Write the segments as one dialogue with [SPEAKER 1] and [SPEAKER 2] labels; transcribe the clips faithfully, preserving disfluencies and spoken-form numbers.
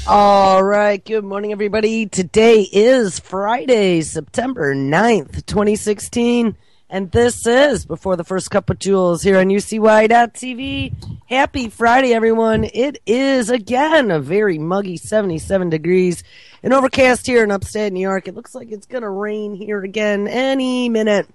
[SPEAKER 1] All right. Good morning, everybody. Today is Friday, September ninth, twenty sixteen. And this is Before the First Cup of Jules here on U C Y dot T V. Happy Friday, everyone. It is, again, a very muggy seventy-seven degrees and overcast here in upstate New York. It looks like it's going to rain here again any minute.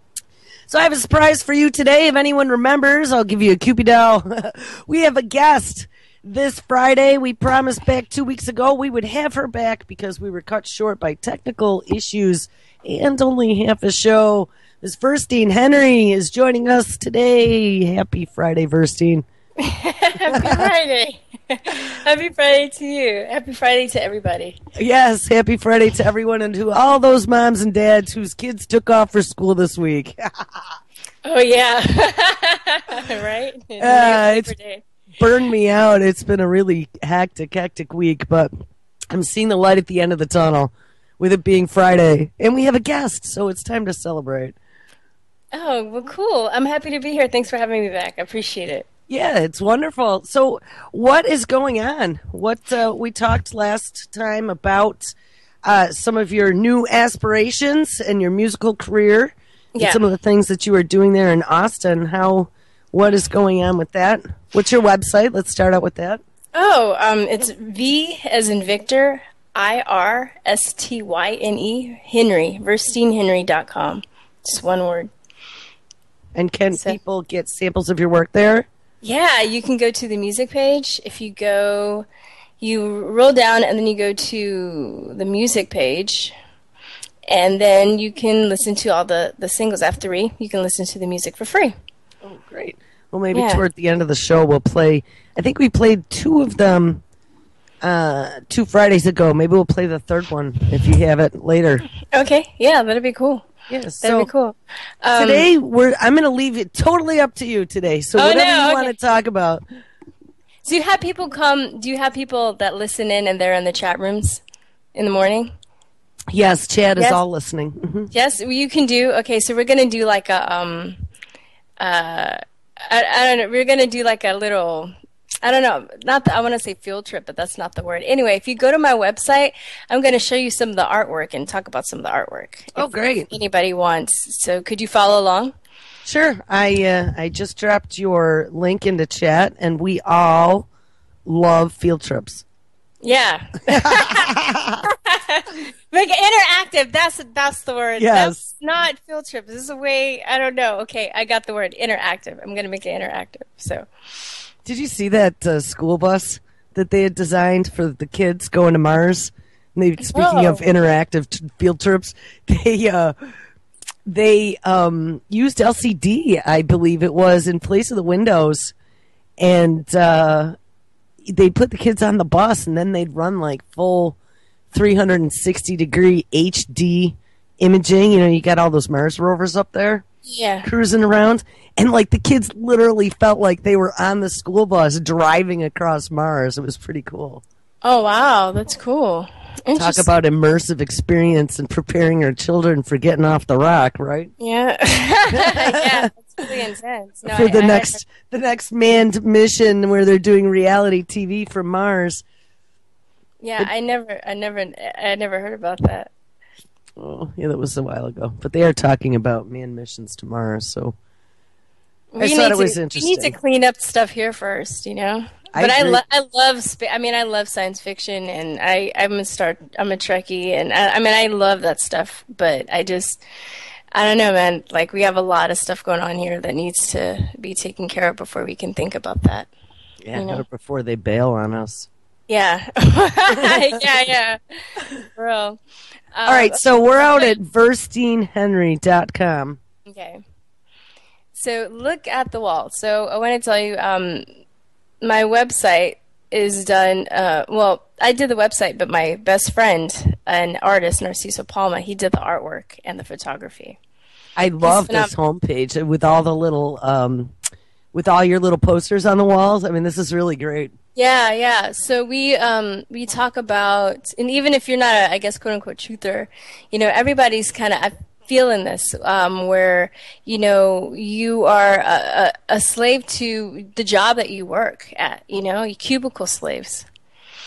[SPEAKER 1] So I have a surprise for you today. If anyone remembers, I'll give you a Cupid doll. We have a guest. This Friday, we promised back two weeks ago we would have her back because we were cut short by technical issues and only half a show. Miz Verstein Henry is joining us today. Happy Friday, Verstein.
[SPEAKER 2] Happy Friday. Happy Friday to you. Happy Friday to everybody.
[SPEAKER 1] Yes, happy Friday to everyone and to all those moms and dads whose kids took off for school this week.
[SPEAKER 2] Oh, yeah. Right?
[SPEAKER 1] Uh, it's burned me out. It's been a really hectic, hectic week, but I'm seeing the light at the end of the tunnel with it being Friday. And we have a guest, so it's time to celebrate.
[SPEAKER 2] Oh, well, cool. I'm happy to be here. Thanks for having me back. I appreciate it.
[SPEAKER 1] Yeah, it's wonderful. So what is going on? What uh, we talked last time about uh, some of your new aspirations and your musical career and
[SPEAKER 2] Yeah.
[SPEAKER 1] some of the things that you are doing there in Austin. How, what is going on with that? What's your website? Let's start out with that.
[SPEAKER 2] Oh, um, it's V as in Victor, I R S T Y N E, Henry, verstein henry dot com. Just one word.
[SPEAKER 1] And can
[SPEAKER 2] So-
[SPEAKER 1] people get samples of your work there?
[SPEAKER 2] Yeah, you can go to the music page. If you go, you roll down and then you go to the music page, and then you can listen to all the, the singles after three. You can listen to the music for free.
[SPEAKER 1] Oh, great. Well, maybe
[SPEAKER 2] Yeah.
[SPEAKER 1] toward the end of the show we'll play. I think we played two of them uh, two Fridays ago. Maybe we'll play the third one if you have it later.
[SPEAKER 2] Okay, yeah, that'd be cool.
[SPEAKER 1] Yes.
[SPEAKER 2] That'd
[SPEAKER 1] So
[SPEAKER 2] be cool. Um,
[SPEAKER 1] today we're I'm going to leave it totally up to you today. So
[SPEAKER 2] Oh,
[SPEAKER 1] whatever
[SPEAKER 2] no,
[SPEAKER 1] you
[SPEAKER 2] okay.
[SPEAKER 1] want to talk about.
[SPEAKER 2] Do you have people come? Do you have people that listen in and they're in the chat rooms in the morning?
[SPEAKER 1] Yes, Chad is
[SPEAKER 2] Yes.
[SPEAKER 1] all listening. Mhm.
[SPEAKER 2] Yes, you can do. Okay, so we're gonna do like a um, uh, I, I don't know. We're gonna do like a little. I don't know. Not the, I want to say field trip, but that's not the word. Anyway, if you go to my website, I'm going to show you some of the artwork and talk about some of the artwork.
[SPEAKER 1] Oh,
[SPEAKER 2] if
[SPEAKER 1] great.
[SPEAKER 2] anybody wants. So could you follow along?
[SPEAKER 1] Sure. I uh, I just dropped your link into chat, and we all love field trips.
[SPEAKER 2] Yeah. Make it interactive. That's that's the word.
[SPEAKER 1] Yes.
[SPEAKER 2] That's not field trip. This is a way. I don't know. Okay, I got the word interactive. I'm going to make it interactive. So.
[SPEAKER 1] Did you see that uh, school bus that they had designed for the kids going to Mars? And they, speaking
[SPEAKER 2] Whoa.
[SPEAKER 1] of interactive t- field trips, they uh, they um, used L C D, I believe it was, in place of the windows, and uh, they put the kids on the bus, and then they'd run like full three hundred sixty degree H D imaging. You know, you got all those Mars rovers up there
[SPEAKER 2] Yeah.
[SPEAKER 1] cruising around, and like the kids literally felt like they were on the school bus driving across Mars. It was pretty cool.
[SPEAKER 2] Oh wow, that's cool.
[SPEAKER 1] Talk
[SPEAKER 2] Interesting.
[SPEAKER 1] about immersive experience and preparing our children for getting off the rock, right?
[SPEAKER 2] Yeah. Yeah, that's really intense. No,
[SPEAKER 1] for
[SPEAKER 2] I-
[SPEAKER 1] the
[SPEAKER 2] I-
[SPEAKER 1] next the next manned mission where they're doing reality T V from Mars.
[SPEAKER 2] Yeah, I never, I never, I never heard about that.
[SPEAKER 1] Oh, yeah, that was a while ago. But they are talking about manned missions to Mars, so I
[SPEAKER 2] We
[SPEAKER 1] thought
[SPEAKER 2] need
[SPEAKER 1] it was
[SPEAKER 2] to,
[SPEAKER 1] interesting.
[SPEAKER 2] We need to clean up stuff here first, you know.
[SPEAKER 1] I
[SPEAKER 2] But I,
[SPEAKER 1] agree.
[SPEAKER 2] lo- I love, spa- I mean, I love science fiction, and I, I'm a star, I'm a Trekkie, and I, I mean, I love that stuff. But I just, I don't know, man. Like, we have a lot of stuff going on here that needs to be taken care of before we can think about that.
[SPEAKER 1] yeah,
[SPEAKER 2] you know.
[SPEAKER 1] before they bail on us.
[SPEAKER 2] Yeah, yeah, yeah. For real. Um,
[SPEAKER 1] All right, so we're out at verstein henry dot com.
[SPEAKER 2] Okay. So look at the wall. So I want to tell you, um, my website is done. Uh, well, I did the website, but my best friend, an artist, Narciso Palma, he did the artwork and the photography.
[SPEAKER 1] I love
[SPEAKER 2] phenom-
[SPEAKER 1] this homepage with all the little, um, with all your little posters on the walls. I mean, this is really great.
[SPEAKER 2] Yeah, yeah. So we um we talk about, and even if you're not a, I guess, quote unquote truther, you know, everybody's kind of feeling this, um, where you know you are a, a, a slave to the job that you work at, you know, you cubicle slaves,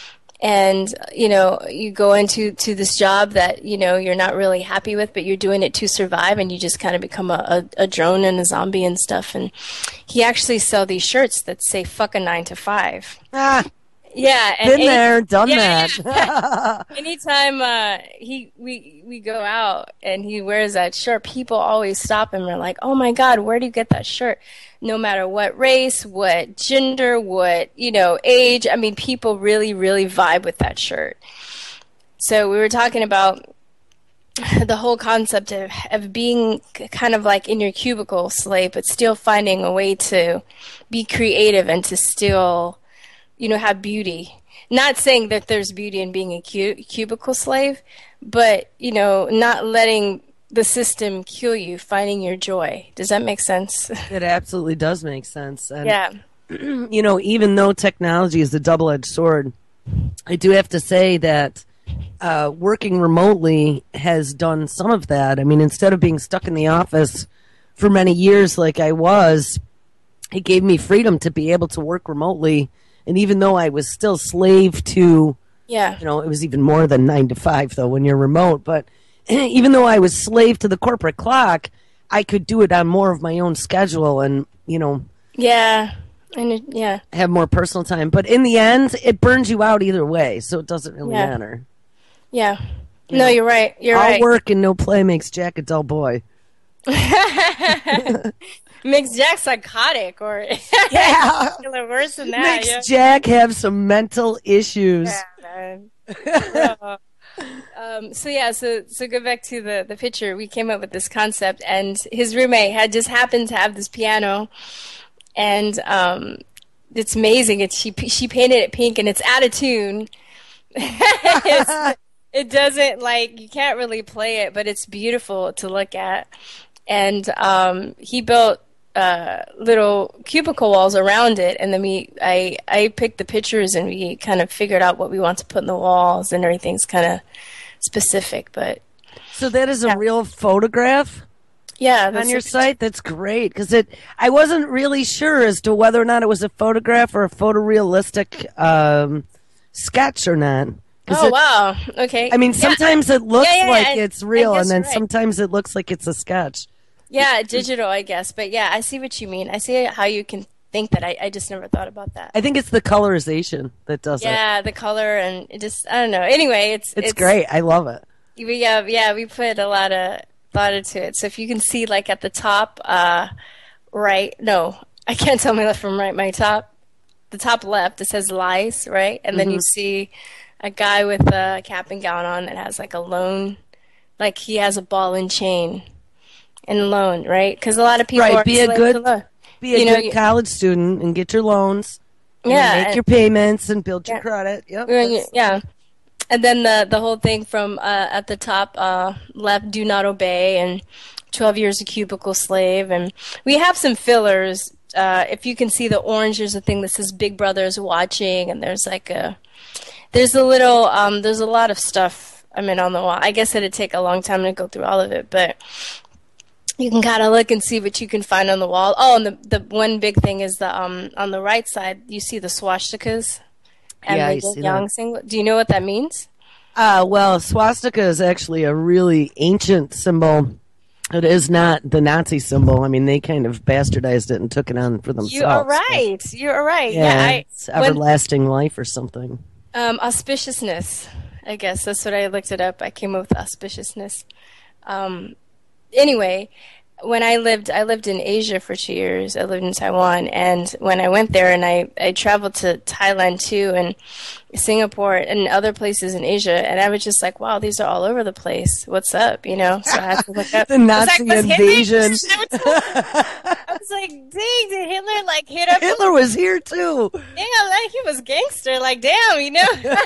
[SPEAKER 2] and you know you go into to this job that you know you're not really happy with, but you're doing it to survive, and you just kind of become a, a, a drone and a zombie and stuff. And he actually sell these shirts that say "fuck a nine to five."
[SPEAKER 1] Ah,
[SPEAKER 2] Yeah, and
[SPEAKER 1] been
[SPEAKER 2] any-
[SPEAKER 1] there, done
[SPEAKER 2] yeah,
[SPEAKER 1] that.
[SPEAKER 2] yeah. Anytime uh, he we we go out and he wears that shirt, people always stop him and are like, "Oh my God, where do you get that shirt?" No matter what race, what gender, what you know, age. I mean, people really, really vibe with that shirt. So we were talking about the whole concept of of being k- kind of like in your cubicle slave, but still finding a way to be creative and to still, you know, have beauty. Not saying that there's beauty in being a cu- cubicle slave, but, you know, not letting the system kill you, finding your joy. Does that make sense?
[SPEAKER 1] It absolutely does make sense. And,
[SPEAKER 2] Yeah.
[SPEAKER 1] you know, even though technology is a double-edged sword, I do have to say that uh, working remotely has done some of that. I mean, instead of being stuck in the office for many years like I was, it gave me freedom to be able to work remotely. And even though I was still slave to,
[SPEAKER 2] Yeah.
[SPEAKER 1] you know, it was even more than nine to five, though, when you're remote. But even though I was slave to the corporate clock, I could do it on more of my own schedule and, you know,
[SPEAKER 2] Yeah. And it, yeah.
[SPEAKER 1] have more personal time. But in the end, it burns you out either way, so it doesn't really
[SPEAKER 2] Yeah.
[SPEAKER 1] matter.
[SPEAKER 2] Yeah. No, you're right. You're
[SPEAKER 1] All
[SPEAKER 2] right.
[SPEAKER 1] work and no play makes Jack a dull boy.
[SPEAKER 2] Makes Jack psychotic or
[SPEAKER 1] Yeah.
[SPEAKER 2] worse than that.
[SPEAKER 1] Makes
[SPEAKER 2] yeah.
[SPEAKER 1] Jack have some mental issues.
[SPEAKER 2] Yeah, man. Uh, um, so yeah, so so go back to the the picture. We came up with this concept, and his roommate had just happened to have this piano, and um, it's amazing. It's she she painted it pink, and it's out of tune. It's, it doesn't like you can't really play it, but it's beautiful to look at. And um, he built uh, little cubicle walls around it, and then we I I picked the pictures, and we kind of figured out what we want to put in the walls, and everything's kind of specific. But
[SPEAKER 1] So that is a
[SPEAKER 2] Yeah.
[SPEAKER 1] real photograph
[SPEAKER 2] yeah,
[SPEAKER 1] on
[SPEAKER 2] that's
[SPEAKER 1] your
[SPEAKER 2] a-
[SPEAKER 1] site? That's great, because it. I wasn't really sure as to whether or not it was a photograph or a photorealistic um, sketch or not. 'Cause
[SPEAKER 2] Oh
[SPEAKER 1] it-
[SPEAKER 2] wow! Okay.
[SPEAKER 1] I mean,
[SPEAKER 2] Yeah,
[SPEAKER 1] sometimes it looks
[SPEAKER 2] yeah, yeah,
[SPEAKER 1] like
[SPEAKER 2] I-
[SPEAKER 1] it's
[SPEAKER 2] I
[SPEAKER 1] real,
[SPEAKER 2] guess
[SPEAKER 1] and then
[SPEAKER 2] you're right.
[SPEAKER 1] sometimes it looks like it's a sketch.
[SPEAKER 2] yeah, digital, I guess. But yeah, I see what you mean. I see how you can think that. I, I just never thought about that.
[SPEAKER 1] I think it's the colorization that does it.
[SPEAKER 2] Yeah, the color and it just I don't know. Anyway, it's
[SPEAKER 1] It's, great. I love it.
[SPEAKER 2] We have yeah, we put a lot of thought into it. So if you can see like at the top, uh, right? No, I can't tell my left from right. My top, the top left, it says lice, right? And then you see a guy with a cap and gown on that has like a loan, like he has a ball and chain, and loan, right? Because a lot of people
[SPEAKER 1] Right,
[SPEAKER 2] are
[SPEAKER 1] be a
[SPEAKER 2] enslaved
[SPEAKER 1] good-
[SPEAKER 2] to loan.
[SPEAKER 1] Be a
[SPEAKER 2] You know,
[SPEAKER 1] good
[SPEAKER 2] you-
[SPEAKER 1] college student and get your loans. and
[SPEAKER 2] Yeah,
[SPEAKER 1] make
[SPEAKER 2] and-
[SPEAKER 1] your payments and build your
[SPEAKER 2] Yeah.
[SPEAKER 1] credit. Yep.
[SPEAKER 2] Yeah,
[SPEAKER 1] that's-
[SPEAKER 2] yeah. And then the the whole thing from uh, at the top uh, left, do not obey, and twelve years a cubicle slave. And we have some fillers. Uh, if you can see the orange, there's a thing that says Big Brother's watching, and there's like a there's a little um, there's a lot of stuff. I mean, on the wall. I guess it'd take a long time to go through all of it, but you can kind of look and see what you can find on the wall. Oh, and the the one big thing is the um on the right side you see the swastikas. And
[SPEAKER 1] Yeah,
[SPEAKER 2] the
[SPEAKER 1] I see
[SPEAKER 2] young
[SPEAKER 1] that.
[SPEAKER 2] single. Do you know what that means?
[SPEAKER 1] Uh, well, swastika is actually a really ancient symbol. It is not the Nazi symbol. I mean, they kind of bastardized it and took it on for themselves.
[SPEAKER 2] You are right. You are right.
[SPEAKER 1] Yeah,
[SPEAKER 2] Yeah, I,
[SPEAKER 1] it's
[SPEAKER 2] when-
[SPEAKER 1] everlasting life or something.
[SPEAKER 2] um, auspiciousness. I guess that's what I looked it up. I came up with auspiciousness. Um, anyway, when I lived, I lived in Asia for two years. I lived in Taiwan, and when I went there, and I, I traveled to Thailand too, and Singapore, and other places in Asia, and I was just like, wow, these are all over the place. What's up, you know? So I had to look up
[SPEAKER 1] The Nazi
[SPEAKER 2] was Hitler-
[SPEAKER 1] invasion.
[SPEAKER 2] I was like, dang, did Hitler like hit up?
[SPEAKER 1] Hitler was here too.
[SPEAKER 2] Yeah, like he was gangster. Like, damn, you know.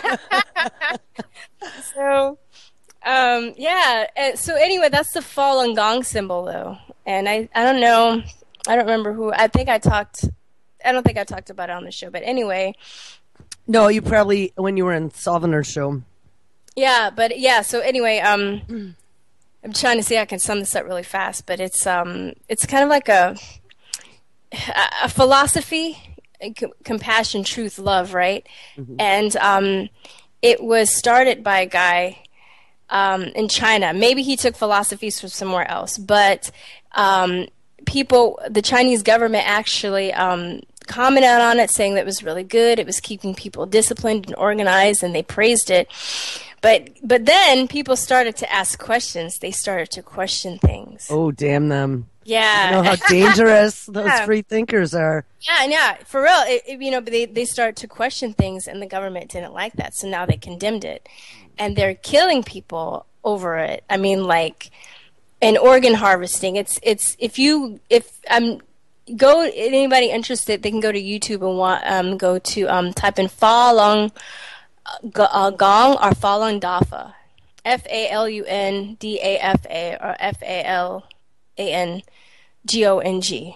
[SPEAKER 2] so, um, yeah. And so anyway, that's the Falun Gong symbol, though. And I, I don't know. I don't remember who. I think I talked. I don't think I talked about it on the show. But anyway,
[SPEAKER 1] No, you probably when you were in Salvanor's show.
[SPEAKER 2] yeah. But yeah. So anyway, um, I'm trying to see how I can sum this up really fast. But it's um, it's kind of like a a philosophy, c- compassion, truth, love, right? And um, it was started by a guy um, in China. Maybe he took philosophies from somewhere else, but um, people, the Chinese government actually um, commented on it, saying that it was really good. It was keeping people disciplined and organized, and they praised it. But but then people started to ask questions. They started to question things.
[SPEAKER 1] Oh, damn them.
[SPEAKER 2] Yeah.
[SPEAKER 1] You know how dangerous those
[SPEAKER 2] Yeah.
[SPEAKER 1] free thinkers are.
[SPEAKER 2] Yeah, yeah, for real. It, it, you know, but they, they started to question things, and the government didn't like that, so now they condemned it. And they're killing people over it. I mean, like, and organ harvesting. It's, it's, if you, if, um, go, anybody interested, they can go to YouTube and wa- um, go to, um, type in Falun uh, Gong or Falun Dafa. F A L U N D A F A or F A L A N G O N G.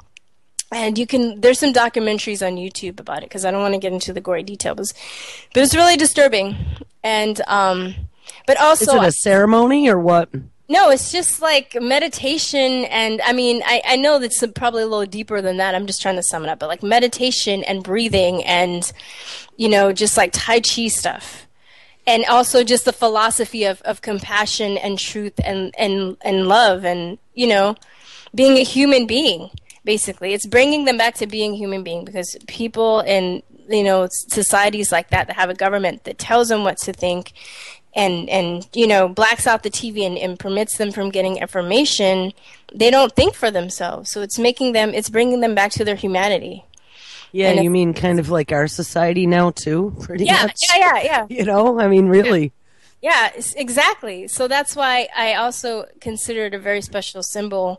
[SPEAKER 2] And you can, there's some documentaries on YouTube about it, because I don't want to get into the gory details, but it's really disturbing. And, um, but also,
[SPEAKER 1] Is it a ceremony or what?
[SPEAKER 2] no, it's just like meditation. And I mean, I, I know that's probably a little deeper than that. I'm just trying to sum it up, but like meditation and breathing and, you know, just like Tai Chi stuff. And also just the philosophy of, of compassion and truth and, and, and love and, you know, being a human being. Basically, it's bringing them back to being a human being, because people in, you know, societies like that that have a government that tells them what to think and, and you know, blacks out the T V and, and permits them from getting information, they don't think for themselves. So it's making them, it's bringing them back to their humanity.
[SPEAKER 1] Yeah,
[SPEAKER 2] And
[SPEAKER 1] you
[SPEAKER 2] if-
[SPEAKER 1] mean kind of like our society now too, pretty
[SPEAKER 2] Yeah,
[SPEAKER 1] much?
[SPEAKER 2] yeah, yeah, yeah.
[SPEAKER 1] You know, I mean, really.
[SPEAKER 2] Yeah, s- exactly. So that's why I also consider it a very special symbol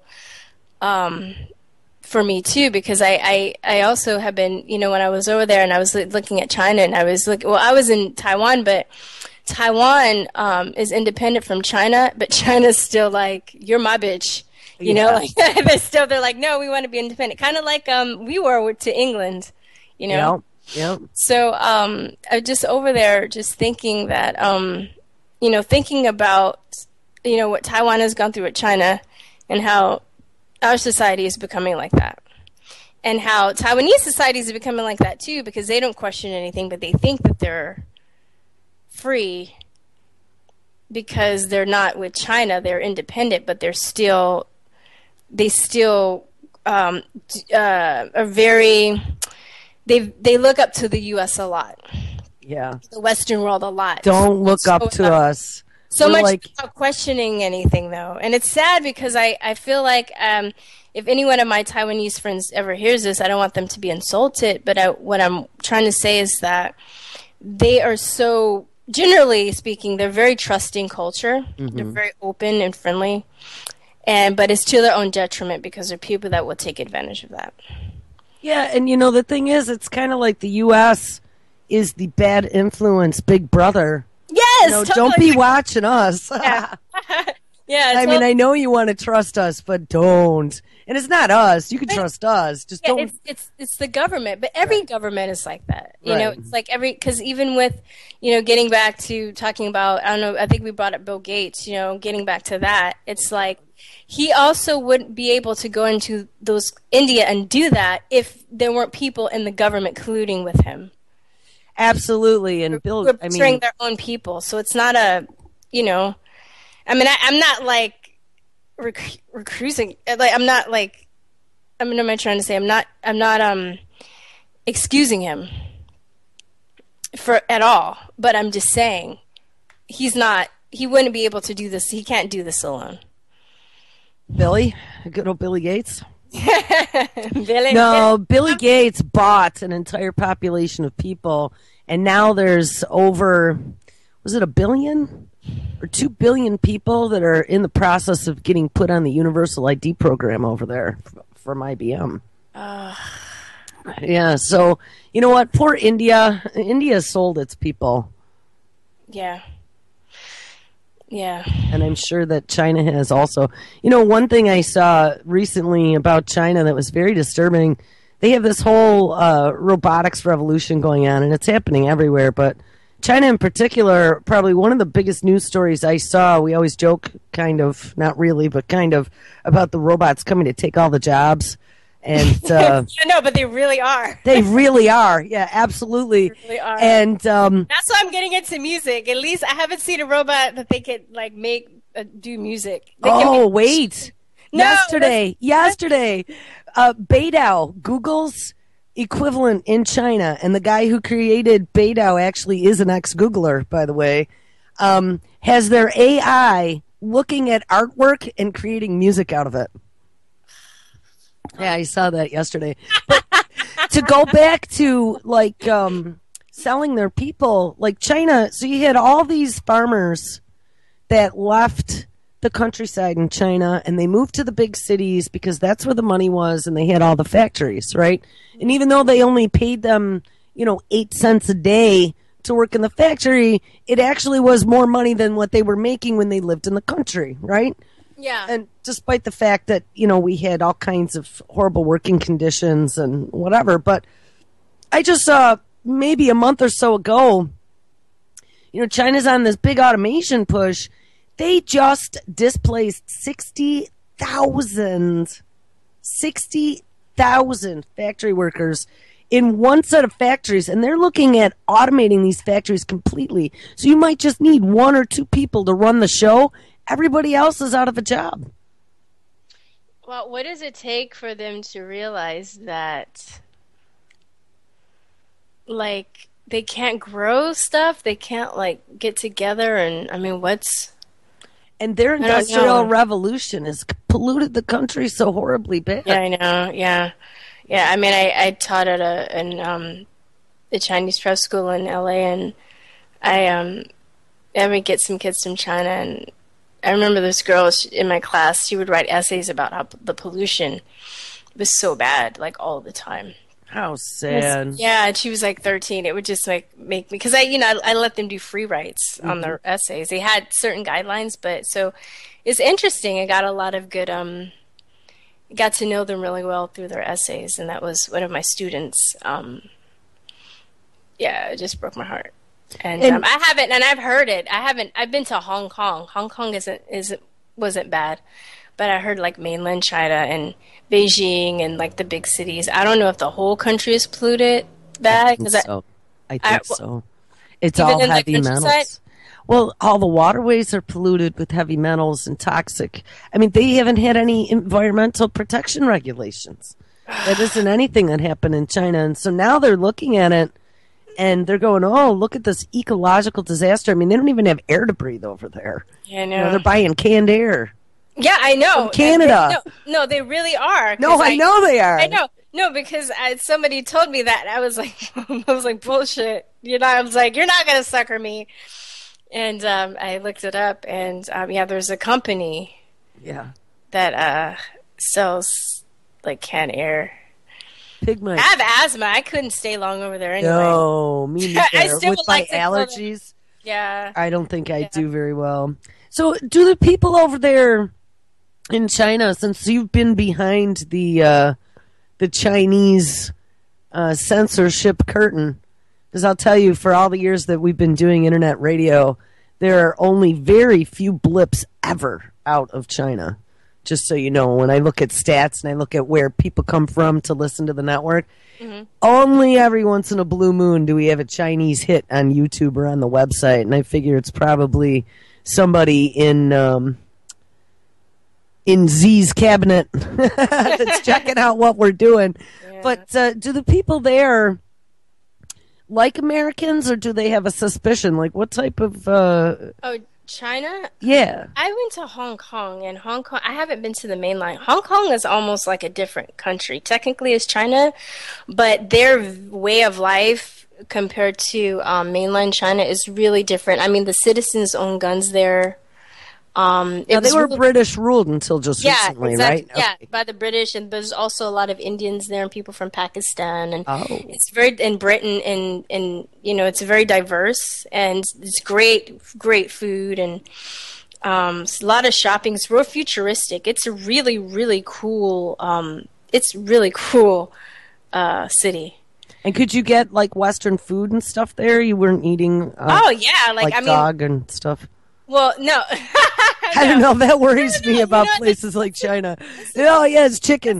[SPEAKER 2] um, for me too, because I, I, I also have been, you know, when I was over there and I was li- looking at China and I was looking, well, I was in Taiwan, but Taiwan um, is independent from China, but China's still like, you're my bitch. You know,
[SPEAKER 1] Yeah.
[SPEAKER 2] like they're still, they're like, no, we want to be independent. Kind of like um, we were with, to England, you know?
[SPEAKER 1] Yep, yep.
[SPEAKER 2] So um, I just over there just thinking that, um, you know, thinking about, you know, what Taiwan has gone through with China and how our society is becoming like that. And how Taiwanese societies are becoming like that too, because they don't question anything, but they think that they're free because they're not with China. They're independent, but they're still, they still um, d- uh, are very, they they look up to the U S a lot,
[SPEAKER 1] Yeah.
[SPEAKER 2] the Western world a lot.
[SPEAKER 1] Don't look
[SPEAKER 2] So,
[SPEAKER 1] up to
[SPEAKER 2] uh,
[SPEAKER 1] us.
[SPEAKER 2] So
[SPEAKER 1] We're
[SPEAKER 2] much
[SPEAKER 1] like,
[SPEAKER 2] without questioning anything, though. And it's sad because I, I feel like um, if any one of my Taiwanese friends ever hears this, I don't want them to be insulted. But I, what I'm trying to say is that they are so, generally speaking, they're very trusting culture.
[SPEAKER 1] Mm-hmm.
[SPEAKER 2] They're very open and friendly. And but it's to their own detriment because there are people that will take advantage of that.
[SPEAKER 1] yeah, and you know, the thing is, it's kind of like the U S is the bad influence big brother.
[SPEAKER 2] Yes,
[SPEAKER 1] You know,
[SPEAKER 2] totally.
[SPEAKER 1] don't be watching us.
[SPEAKER 2] Yeah. Yeah,
[SPEAKER 1] I
[SPEAKER 2] so-
[SPEAKER 1] mean, I know you want to trust us, but don't. And it's not us. You can trust us. Just
[SPEAKER 2] Yeah,
[SPEAKER 1] don't.
[SPEAKER 2] it's it's it's the government, but every government is like that. You know,
[SPEAKER 1] Right.
[SPEAKER 2] it's like every because even with you know getting back to talking about I don't know I think we brought up Bill Gates. You know, getting back to that, it's like he also wouldn't be able to go into those India and do that if there weren't people in the government colluding with him.
[SPEAKER 1] Absolutely. And Bill,
[SPEAKER 2] We're
[SPEAKER 1] I
[SPEAKER 2] betraying
[SPEAKER 1] mean,
[SPEAKER 2] their own people, so it's not a you know. I mean, I, I'm not like rec- recruiting. Like I'm not like. I mean, am I trying to say? I'm not. I'm not. Um, excusing him for at all. But I'm just saying, he's not. He wouldn't be able to do this. He can't do this alone.
[SPEAKER 1] Billy, good old Billy Gates.
[SPEAKER 2] Billy?
[SPEAKER 1] No, Billy Gates bought an entire population of people, and now there's over, was it a billion or two billion people that are in the process of getting put on the Universal I D program over there from I B M. Yeah, so you know what? Poor India. India sold its people,
[SPEAKER 2] Yeah. Yeah.
[SPEAKER 1] and I'm sure that China has also. You know, one thing I saw recently about China that was very disturbing. They have this whole uh, robotics revolution going on, and it's happening everywhere. But China, in particular, probably one of the biggest news stories I saw. We always joke, kind of, not really, but kind of, about the robots coming to take all the jobs. And uh,
[SPEAKER 2] I know, but they really are.
[SPEAKER 1] They really are. Yeah, absolutely.
[SPEAKER 2] They really are.
[SPEAKER 1] And um,
[SPEAKER 2] that's why I'm getting into music. At least I haven't seen a robot that they could like make uh, do music. They
[SPEAKER 1] oh,
[SPEAKER 2] make-
[SPEAKER 1] wait.
[SPEAKER 2] No,
[SPEAKER 1] yesterday, yesterday, uh, Beidou, Google's equivalent in China, and the guy who created Beidou actually is an ex-Googler, by the way, um, has their A I looking at artwork and creating music out of it. Yeah, I saw that yesterday. But to go back to, like, um, selling their people, like China, so you had all these farmers that left the countryside in China and they moved to the big cities because that's where the money was and they had all the factories, right? And even though they only paid them, you know, eight cents a day to work in the factory, it actually was more money than what they were making when they lived in the country, right?
[SPEAKER 2] Yeah.
[SPEAKER 1] And despite the fact that, you know, we had all kinds of horrible working conditions and whatever, but I just saw maybe a month or so ago, you know, China's on this big automation push. They just displaced sixty thousand, sixty thousand factory workers in one set of factories, and they're looking at automating these factories completely. So you might just need one or two people to run the show. Everybody else is out of a job.
[SPEAKER 3] Well, what does it take for them to realize that,
[SPEAKER 2] like, they can't grow stuff? They can't, like, get together and, I mean, what's...
[SPEAKER 1] And their industrial revolution has polluted the country so horribly bad.
[SPEAKER 2] Yeah, I know, yeah. Yeah, I mean, I, I taught at a, in, um, a Chinese prep school in L A, and I, um, I would get some kids from China, and I remember this girl in my class, she would write essays about how the pollution was so bad, like, all the time.
[SPEAKER 1] How sad.
[SPEAKER 2] Yeah, and she was like thirteen. It would just like make me, because I, you know, I, I let them do free writes on mm-hmm. their essays. They had certain guidelines, but so it's interesting. I got a lot of good, um, got to know them really well through their essays, and that was one of my students. Um, yeah, it just broke my heart. And, and um, I haven't, and I've heard it. I haven't. I've been to Hong Kong. Hong Kong isn't isn't wasn't bad, but I heard like mainland China and Beijing and like the big cities. I don't know if the whole country is polluted bad.
[SPEAKER 1] I think so. I think
[SPEAKER 2] I,
[SPEAKER 1] so. It's all heavy metals. Well, all the waterways are polluted with heavy metals and toxic. I mean, they haven't had any environmental protection regulations. That isn't anything that happened in China. And so now they're looking at it and they're going, oh, look at this ecological disaster. I mean, they don't even have air to breathe over there.
[SPEAKER 2] Yeah, I know.
[SPEAKER 1] You know, they're buying canned air.
[SPEAKER 2] Yeah, I know.
[SPEAKER 1] From Canada.
[SPEAKER 2] They, no, no, they really are.
[SPEAKER 1] No, I, I know they are.
[SPEAKER 2] I know. No, because I, somebody told me that. I was like, I was like, bullshit. You know, I was like, you're not going to sucker me. And um, I looked it up, and um, yeah, there's a company
[SPEAKER 1] yeah.
[SPEAKER 2] that uh, sells like canned air.
[SPEAKER 1] Pigment.
[SPEAKER 2] I have asthma. I couldn't stay long over there anyway.
[SPEAKER 1] No, me neither.
[SPEAKER 2] I still
[SPEAKER 1] With
[SPEAKER 2] would
[SPEAKER 1] my
[SPEAKER 2] like to
[SPEAKER 1] allergies,
[SPEAKER 2] yeah,
[SPEAKER 1] I don't think I
[SPEAKER 2] yeah.
[SPEAKER 1] do very well. So, do the people over there in China, since you've been behind the uh, the Chinese uh, censorship curtain, because I'll tell you, for all the years that we've been doing internet radio, there are only very few blips ever out of China. Just so you know, when I look at stats and I look at where people come from to listen to the network, mm-hmm. only every once in a blue moon do we have a Chinese hit on YouTube or on the website, and I figure it's probably somebody in um, in Z's cabinet that's checking out what we're doing. Yeah. But uh, do the people there like Americans, or do they have a suspicion? Like, what type of... Uh...
[SPEAKER 2] Oh, China?
[SPEAKER 1] Yeah.
[SPEAKER 2] I went to Hong Kong, and Hong Kong, I haven't been to the mainland. Hong Kong is almost like a different country. Technically, it's China, but their way of life compared to um, mainland China is really different. I mean, the citizens own guns there. Um,
[SPEAKER 1] now, they were
[SPEAKER 2] really,
[SPEAKER 1] British ruled until just
[SPEAKER 2] yeah,
[SPEAKER 1] recently,
[SPEAKER 2] exactly,
[SPEAKER 1] right?
[SPEAKER 2] Yeah,
[SPEAKER 1] okay.
[SPEAKER 2] by the British, and there's also a lot of Indians there and people from Pakistan, and
[SPEAKER 1] oh.
[SPEAKER 2] it's very in Britain, and and you know it's very diverse, and it's great, great food, and um, it's a lot of shopping. It's real futuristic. It's a really, really cool. Um, it's really cool uh, city.
[SPEAKER 1] And could you get like Western food and stuff there? You weren't eating. Uh,
[SPEAKER 2] oh yeah, like,
[SPEAKER 1] like
[SPEAKER 2] I mean,
[SPEAKER 1] dog and stuff.
[SPEAKER 2] Well, no.
[SPEAKER 1] I don't know. That worries
[SPEAKER 2] no, no,
[SPEAKER 1] me
[SPEAKER 2] no,
[SPEAKER 1] about
[SPEAKER 2] you know,
[SPEAKER 1] places like China. Oh, yeah, it's chicken.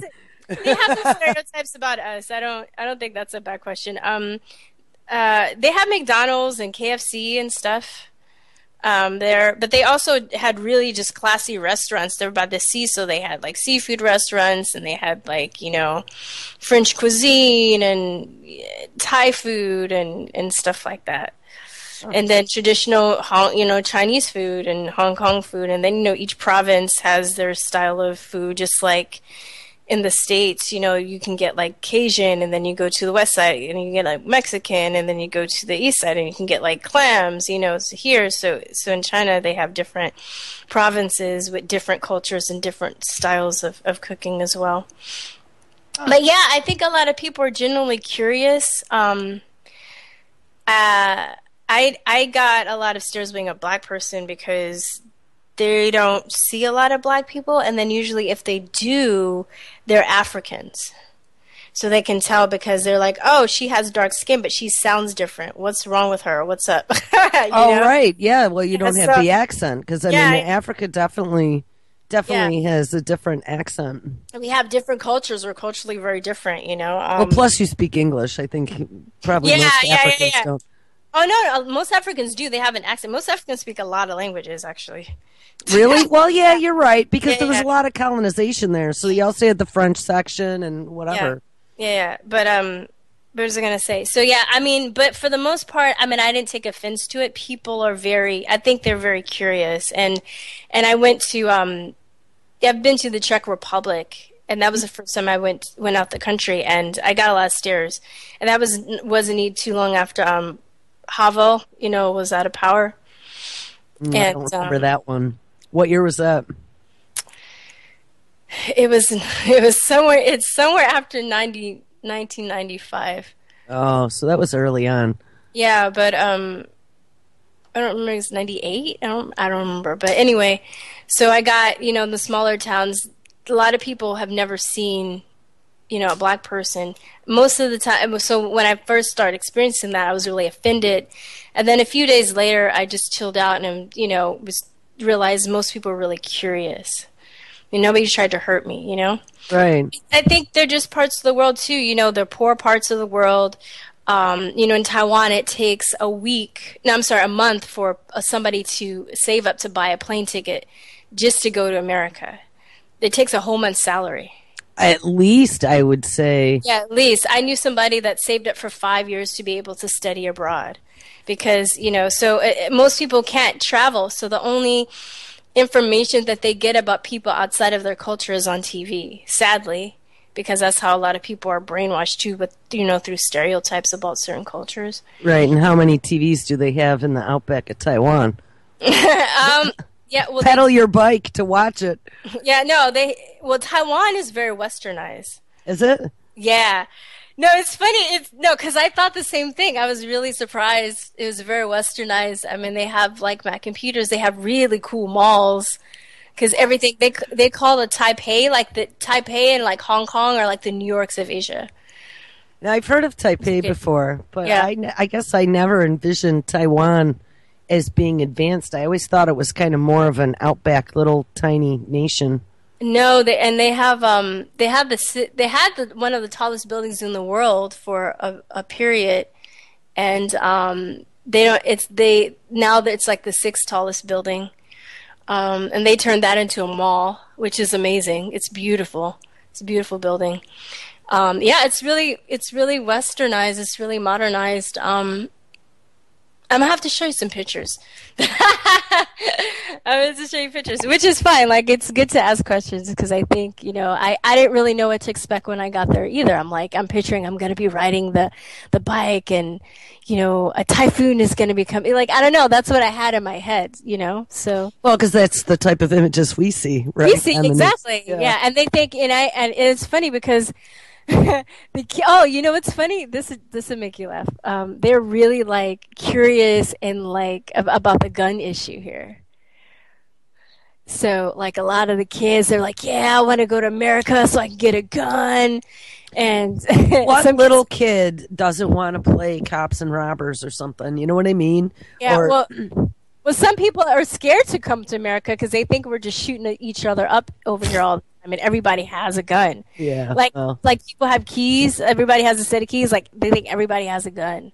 [SPEAKER 2] they have some stereotypes about us. I don't. I don't think that's a bad question. Um, uh, they have McDonald's and K F C and stuff. Um, there, but they also had really just classy restaurants. They were by the sea, so they had like seafood restaurants, and they had like you know, French cuisine and Thai food and and stuff like that. Oh. And then traditional, Hong, you know, Chinese food and Hong Kong food, and then you know each province has their style of food, just like. In the States, you know, you can get like Cajun, and then you go to the west side and you get like Mexican, and then you go to the east side and you can get like clams, you know, so here. So, so in China, they have different provinces with different cultures and different styles of, of cooking as well. Oh. But yeah, I think a lot of people are genuinely curious. Um, uh, I, I got a lot of stares being a black person because they don't see a lot of black people, and then usually if they do, they're Africans. So they can tell because they're like, oh, she has dark skin, but she sounds different. What's wrong with her? What's up?
[SPEAKER 1] Oh, know? Right. Yeah, well, you yeah, don't have
[SPEAKER 2] so,
[SPEAKER 1] the accent because, I yeah, mean, Africa definitely definitely yeah. has a different accent.
[SPEAKER 2] We have different cultures. We're culturally very different, you know. Um,
[SPEAKER 1] well, plus you speak English. I think probably
[SPEAKER 2] yeah,
[SPEAKER 1] most
[SPEAKER 2] yeah,
[SPEAKER 1] Africans
[SPEAKER 2] yeah, yeah.
[SPEAKER 1] don't.
[SPEAKER 2] Oh, no, most Africans do. They have an accent. Most Africans speak a lot of languages, actually.
[SPEAKER 1] Really? Well, yeah, you're right, because
[SPEAKER 2] yeah,
[SPEAKER 1] there was
[SPEAKER 2] yeah.
[SPEAKER 1] a lot of colonization there. So you also had the French section and whatever.
[SPEAKER 2] Yeah, yeah, yeah. But um, what was I going to say? So, yeah, I mean, but for the most part, I mean, I didn't take offense to it. People are very, I think they're very curious. And and I went to, um, yeah, I've been to the Czech Republic, and that was the first time I went went out the country, and I got a lot of stares. And that was, wasn't too long after um, Havel, you know, was out of power.
[SPEAKER 1] Mm, and, I don't remember um, that one. What year was that?
[SPEAKER 2] It was it was somewhere it's somewhere after ninety, nineteen ninety-five.
[SPEAKER 1] Oh, so that was early on.
[SPEAKER 2] Yeah, but um I don't remember, it was ninety-eight. I don't I don't remember. But anyway, so I got, you know, in the smaller towns, a lot of people have never seen, you know, a black person. Most of the time, so when I first started experiencing that, I was really offended. And then a few days later, I just chilled out and, you know, was realized most people are really curious. I mean, nobody tried to hurt me, you know?
[SPEAKER 1] Right.
[SPEAKER 2] I think they're just parts of the world, too. You know, they're poor parts of the world. Um, you know, in Taiwan, it takes a week, no, I'm sorry, a month for uh, somebody to save up to buy a plane ticket just to go to America. It takes a whole month's salary.
[SPEAKER 1] At least, I would say.
[SPEAKER 2] Yeah, at least. I knew somebody that saved up for five years to be able to study abroad. Because, you know, so uh, most people can't travel. So the only information that they get about people outside of their culture is on T V, sadly. Because that's how a lot of people are brainwashed too, but, you know, through stereotypes about certain cultures.
[SPEAKER 1] Right, and how many T Vs do they have in the outback of Taiwan?
[SPEAKER 2] um... Yeah, well,
[SPEAKER 1] pedal
[SPEAKER 2] they,
[SPEAKER 1] your bike to watch it.
[SPEAKER 2] Yeah, no, they. Well, Taiwan is very westernized.
[SPEAKER 1] Is it?
[SPEAKER 2] Yeah. No, it's funny. It's no, because I thought the same thing. I was really surprised. It was very westernized. I mean, they have like Mac computers. They have really cool malls. Because everything they they call the Taipei, like the Taipei and like Hong Kong are like the New Yorks of Asia.
[SPEAKER 1] Now, I've heard of Taipei before, but yeah. I, I guess I never envisioned Taiwan as being advanced. I always thought it was kind of more of an outback little tiny nation.
[SPEAKER 2] No, they and they have um they have the they had the, one of the tallest buildings in the world for a, a period, and um they don't it's they now that it's like the sixth tallest building, um and they turned that into a mall, which is amazing. It's beautiful. It's a beautiful building. Um yeah, it's really it's really westernized. It's really modernized. Um. I'm gonna have to show you some pictures. I'm gonna have to show you pictures, which is fine. Like, it's good to ask questions because I think, you know, I, I didn't really know what to expect when I got there either. I'm like, I'm picturing I'm gonna be riding the, the bike and, you know, a typhoon is gonna be coming. Like, I don't know. That's what I had in my head, you know. So
[SPEAKER 1] well, because that's the type of images we see, right?
[SPEAKER 2] We see exactly, yeah. yeah. And they think, and I, and it's funny because. the, oh, you know what's funny? This this will make you laugh. Um, they're really like curious and like ab- about the gun issue here. So like a lot of the kids, they're like, "Yeah, I want to go to America so I can get a gun." And
[SPEAKER 1] what some little kids, kid doesn't want to play cops and robbers or something? You know what I mean?
[SPEAKER 2] Yeah.
[SPEAKER 1] Or,
[SPEAKER 2] well, well, some people are scared to come to America because they think we're just shooting each other up over here all the time. I mean, everybody has a gun.
[SPEAKER 1] Yeah.
[SPEAKER 2] Like,
[SPEAKER 1] well.
[SPEAKER 2] like people have keys. Everybody has a set of keys. Like, they think everybody has a gun.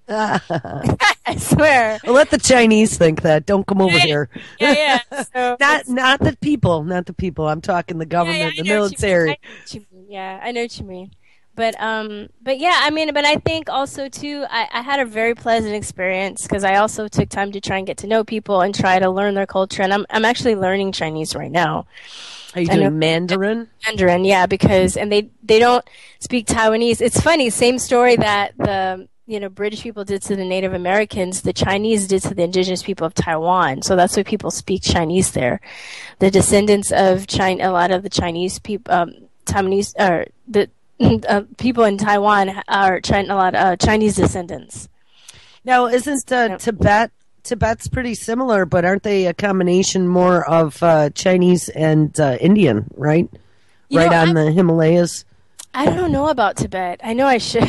[SPEAKER 2] I swear.
[SPEAKER 1] Well, let the Chinese think that. Don't come over
[SPEAKER 2] yeah,
[SPEAKER 1] here.
[SPEAKER 2] Yeah, yeah. So
[SPEAKER 1] not, not the people. Not the people. I'm talking the government,
[SPEAKER 2] yeah, yeah,
[SPEAKER 1] the military.
[SPEAKER 2] I know what you mean. Yeah, I know what you mean. But um, but yeah, I mean, but I think also too, I, I had a very pleasant experience because I also took time to try and get to know people and try to learn their culture. And I'm I'm actually learning Chinese right now.
[SPEAKER 1] Are you doing Mandarin?
[SPEAKER 2] Mandarin, yeah, because and they they don't speak Taiwanese. It's funny, same story that the you know British people did to the Native Americans, the Chinese did to the indigenous people of Taiwan. So that's why people speak Chinese there. The descendants of China, a lot of the Chinese people, um, Taiwanese, or the Uh, people in Taiwan are China, a lot of uh, Chinese descendants.
[SPEAKER 1] Now, isn't uh, Tibet? Tibet's pretty similar, but aren't they a combination more of uh, Chinese and uh, Indian, right?
[SPEAKER 2] You
[SPEAKER 1] right
[SPEAKER 2] know,
[SPEAKER 1] on
[SPEAKER 2] I,
[SPEAKER 1] the Himalayas.
[SPEAKER 2] I don't know about Tibet. I know I should.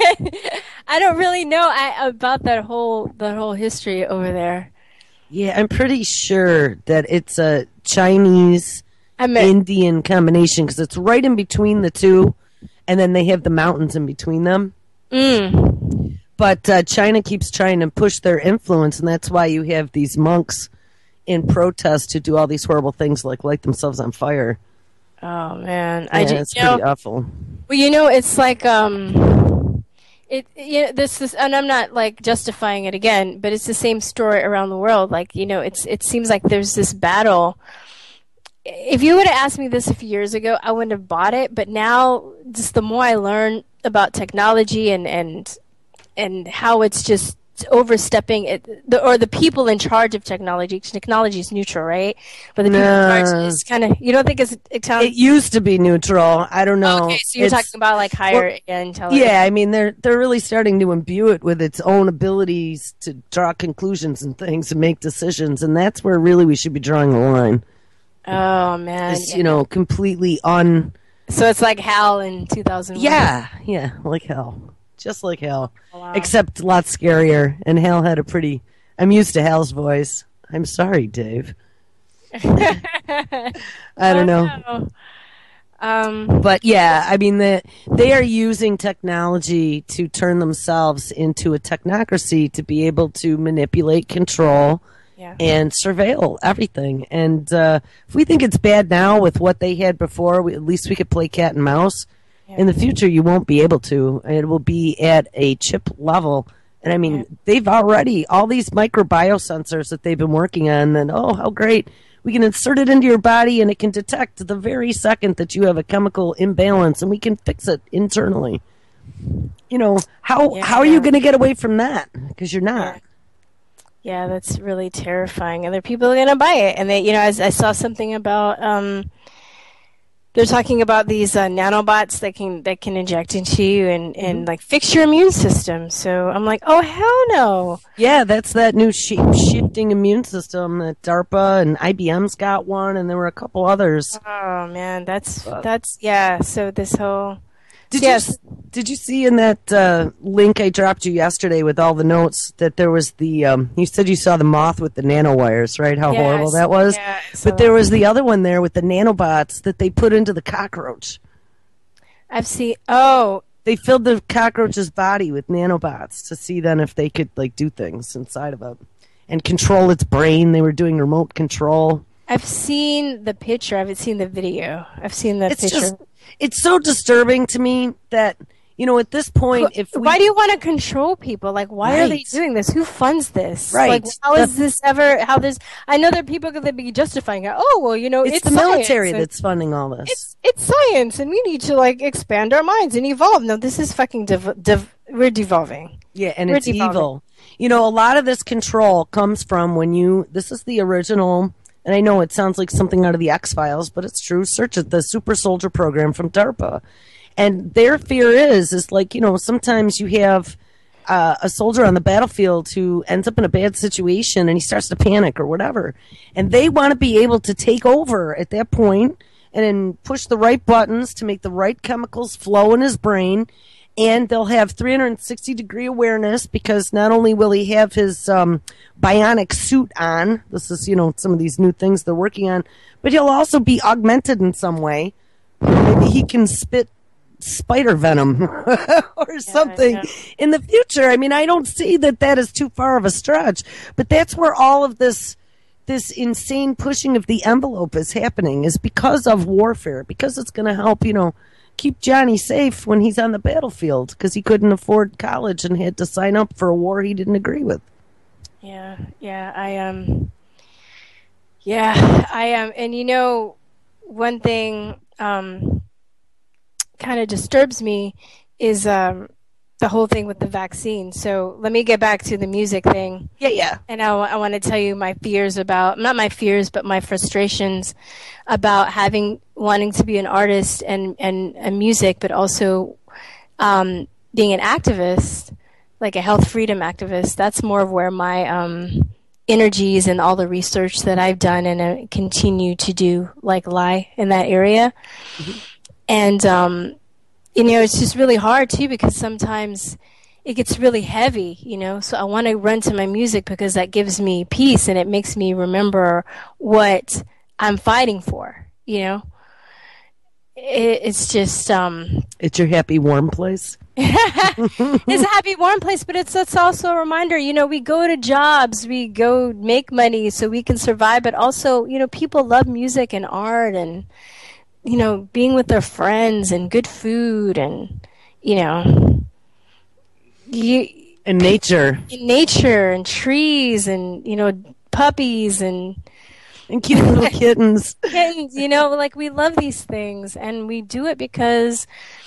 [SPEAKER 2] I don't really know I, about that whole that whole history over there.
[SPEAKER 1] Yeah, I'm pretty sure that it's a Chinese
[SPEAKER 2] I mean,
[SPEAKER 1] Indian combination because it's right in between the two. And then they have the mountains in between them.
[SPEAKER 2] Mm.
[SPEAKER 1] But uh, China keeps trying to push their influence, and that's why you have these monks in protest to do all these horrible things like light themselves on fire.
[SPEAKER 2] Oh, man.
[SPEAKER 1] Yeah,
[SPEAKER 2] I just,
[SPEAKER 1] it's pretty
[SPEAKER 2] know,
[SPEAKER 1] awful.
[SPEAKER 2] Well, you know, it's like... um, it you know, this is, and I'm not like justifying it again, but it's the same story around the world. Like, you know, it's it seems like there's this battle. If you would have asked me this a few years ago, I wouldn't have bought it. But now, just the more I learn about technology and and and how it's just overstepping it, the, or the people in charge of technology. Technology is neutral, right? But the people
[SPEAKER 1] No.
[SPEAKER 2] in charge is kind of. You don't think it's it sounds.
[SPEAKER 1] It used to be neutral. I don't know.
[SPEAKER 2] Okay, so you're
[SPEAKER 1] It's-
[SPEAKER 2] talking about like higher
[SPEAKER 1] well,
[SPEAKER 2] intelligence.
[SPEAKER 1] Yeah, I mean they're they're really starting to imbue it with its own abilities to draw conclusions and things and make decisions, and that's where really we should be drawing the line.
[SPEAKER 2] Oh man.
[SPEAKER 1] It's
[SPEAKER 2] yeah.
[SPEAKER 1] you know completely un.
[SPEAKER 2] So it's like HAL in two thousand one.
[SPEAKER 1] Yeah, yeah, like hell, just like hell,
[SPEAKER 2] Oh, wow.
[SPEAKER 1] except a lot scarier. And Hal had a pretty. I'm used to Hal's voice. I'm sorry, Dave. I don't know.
[SPEAKER 2] know. Um,
[SPEAKER 1] But yeah, I mean, the, they are using technology to turn themselves into a technocracy to be able to manipulate, control,
[SPEAKER 2] yeah.
[SPEAKER 1] and surveil everything. And uh, if we think it's bad now with what they had before, we, at least we could play cat and mouse.
[SPEAKER 2] Yeah.
[SPEAKER 1] In the future, you won't be able to. It will be at a chip level. And I mean,
[SPEAKER 2] Yeah.
[SPEAKER 1] they've already, all these micro biosensors that they've been working on, and oh, how great. We can insert it into your body and it can detect the very second that you have a chemical imbalance and we can fix it internally. You know, how
[SPEAKER 2] Yeah.
[SPEAKER 1] how are you going to get away from that? Because you're not.
[SPEAKER 2] Yeah, that's really terrifying. And there are people going to buy it. And they, you know, I, I saw something about, um, they're talking about these uh, nanobots that can that can inject into you and, and
[SPEAKER 1] Mm-hmm.
[SPEAKER 2] like fix your immune system. So I'm like, oh hell no!
[SPEAKER 1] Yeah, that's that new shape-shifting immune system that DARPA and I B M's got one, and there were a couple others.
[SPEAKER 2] Oh man, that's
[SPEAKER 1] Uh,
[SPEAKER 2] that's yeah. So this whole
[SPEAKER 1] Did
[SPEAKER 2] yes,
[SPEAKER 1] you did you see in that uh, link I dropped you yesterday with all the notes that there was the um, you said you saw the moth with the nanowires, right? How
[SPEAKER 2] Yes,
[SPEAKER 1] horrible that was.
[SPEAKER 2] yeah, I saw
[SPEAKER 1] But there
[SPEAKER 2] that.
[SPEAKER 1] was the other one there with the nanobots that they put into the cockroach.
[SPEAKER 2] I've seen. Oh,
[SPEAKER 1] They filled the cockroach's body with nanobots to see then if they could like do things inside of it and control its brain. They were doing remote control.
[SPEAKER 2] I've seen the picture. I haven't seen the video. I've seen the
[SPEAKER 1] It's
[SPEAKER 2] picture.
[SPEAKER 1] just it's so disturbing to me that you know at this point if we,
[SPEAKER 2] Why do you want to control people? Like, why are they
[SPEAKER 1] Right.
[SPEAKER 2] doing this? Who funds this?
[SPEAKER 1] Right.
[SPEAKER 2] Like, how is this ever? How this? I know there are people going to be justifying it. Oh, well, you know,
[SPEAKER 1] it's,
[SPEAKER 2] it's,
[SPEAKER 1] the
[SPEAKER 2] science
[SPEAKER 1] military
[SPEAKER 2] and
[SPEAKER 1] that's funding all this.
[SPEAKER 2] It's it's science, and we need to like expand our minds and evolve. No, this is fucking dev- dev- we're devolving.
[SPEAKER 1] Yeah, and
[SPEAKER 2] We're
[SPEAKER 1] it's
[SPEAKER 2] devolving.
[SPEAKER 1] evil. You know, a lot of this control comes from when you. This is the original, and I know it sounds like something out of the X Files, but it's true. Search it, the Super Soldier Program from DARPA, and their fear is is like you know sometimes you have uh, a soldier on the battlefield who ends up in a bad situation and he starts to panic or whatever, and they want to be able to take over at that point and then push the right buttons to make the right chemicals flow in his brain. And they'll have three hundred sixty degree awareness because not only will he have his um, bionic suit on, this is, you know, some of these new things they're working on, but he'll also be augmented in some way maybe he can spit spider venom or something
[SPEAKER 2] yeah.
[SPEAKER 1] in the future. I mean, I don't see that that is too far of a stretch, but that's where all of this this insane pushing of the envelope is happening, is because of warfare, because it's going to help, you know, keep Johnny safe when he's on the battlefield, because he couldn't afford college and had to sign up for a war he didn't agree with.
[SPEAKER 2] Yeah, yeah, I um, yeah, I am, um, and you know, one thing um, kind of disturbs me is um, the whole thing with the vaccine. So let me get back to the music thing.
[SPEAKER 1] Yeah, yeah.
[SPEAKER 2] And I, I want to tell you my fears about, not my fears, but my frustrations about having, wanting to be an artist and, and, and music, but also um, being an activist, like a health freedom activist. That's more of where my um, energies and all the research that I've done and uh, continue to do, like, lie in that area. Mm-hmm. And, um, you know, it's just really hard, too, because sometimes it gets really heavy, you know. So I want to run to my music because that gives me peace and it makes me remember what I'm fighting for, you know. It, it's just... Um,
[SPEAKER 1] it's your happy, warm place?
[SPEAKER 2] It's a happy, warm place, but it's, it's also a reminder, you know, we go to jobs, we go make money so we can survive, but also, you know, people love music and art and... you know, being with their friends and good food and, you know, you,
[SPEAKER 1] and nature,
[SPEAKER 2] and nature and trees and, you know, puppies and
[SPEAKER 1] and cute little kittens.
[SPEAKER 2] kittens, you know, like we love these things and we do it because,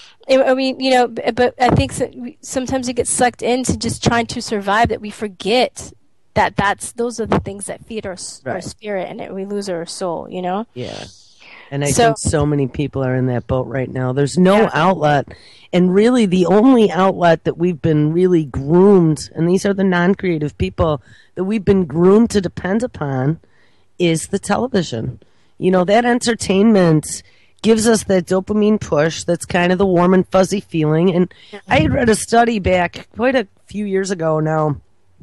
[SPEAKER 2] I mean, you know, but I think sometimes we get sucked into just trying to survive that we forget that that's those are the things that feed our, right. our spirit and it, we lose our soul, you know?
[SPEAKER 1] Yeah. And I
[SPEAKER 2] so,
[SPEAKER 1] think so many people are in that boat right now. There's no
[SPEAKER 2] yeah.
[SPEAKER 1] outlet. And really the only outlet that we've been really groomed, and these are the non-creative people that we've been groomed to depend upon, is the television. You know, that entertainment gives us that dopamine push that's kind of the warm and fuzzy feeling. And I had read a study back quite a few years ago now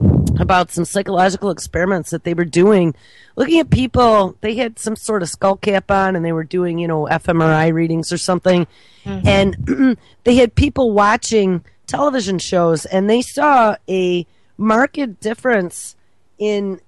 [SPEAKER 1] about some psychological experiments that they were doing, looking at people. They had some sort of skull cap on and they were doing, you know, fMRI readings or something. Mm-hmm. And they had people watching television shows and they saw a marked difference in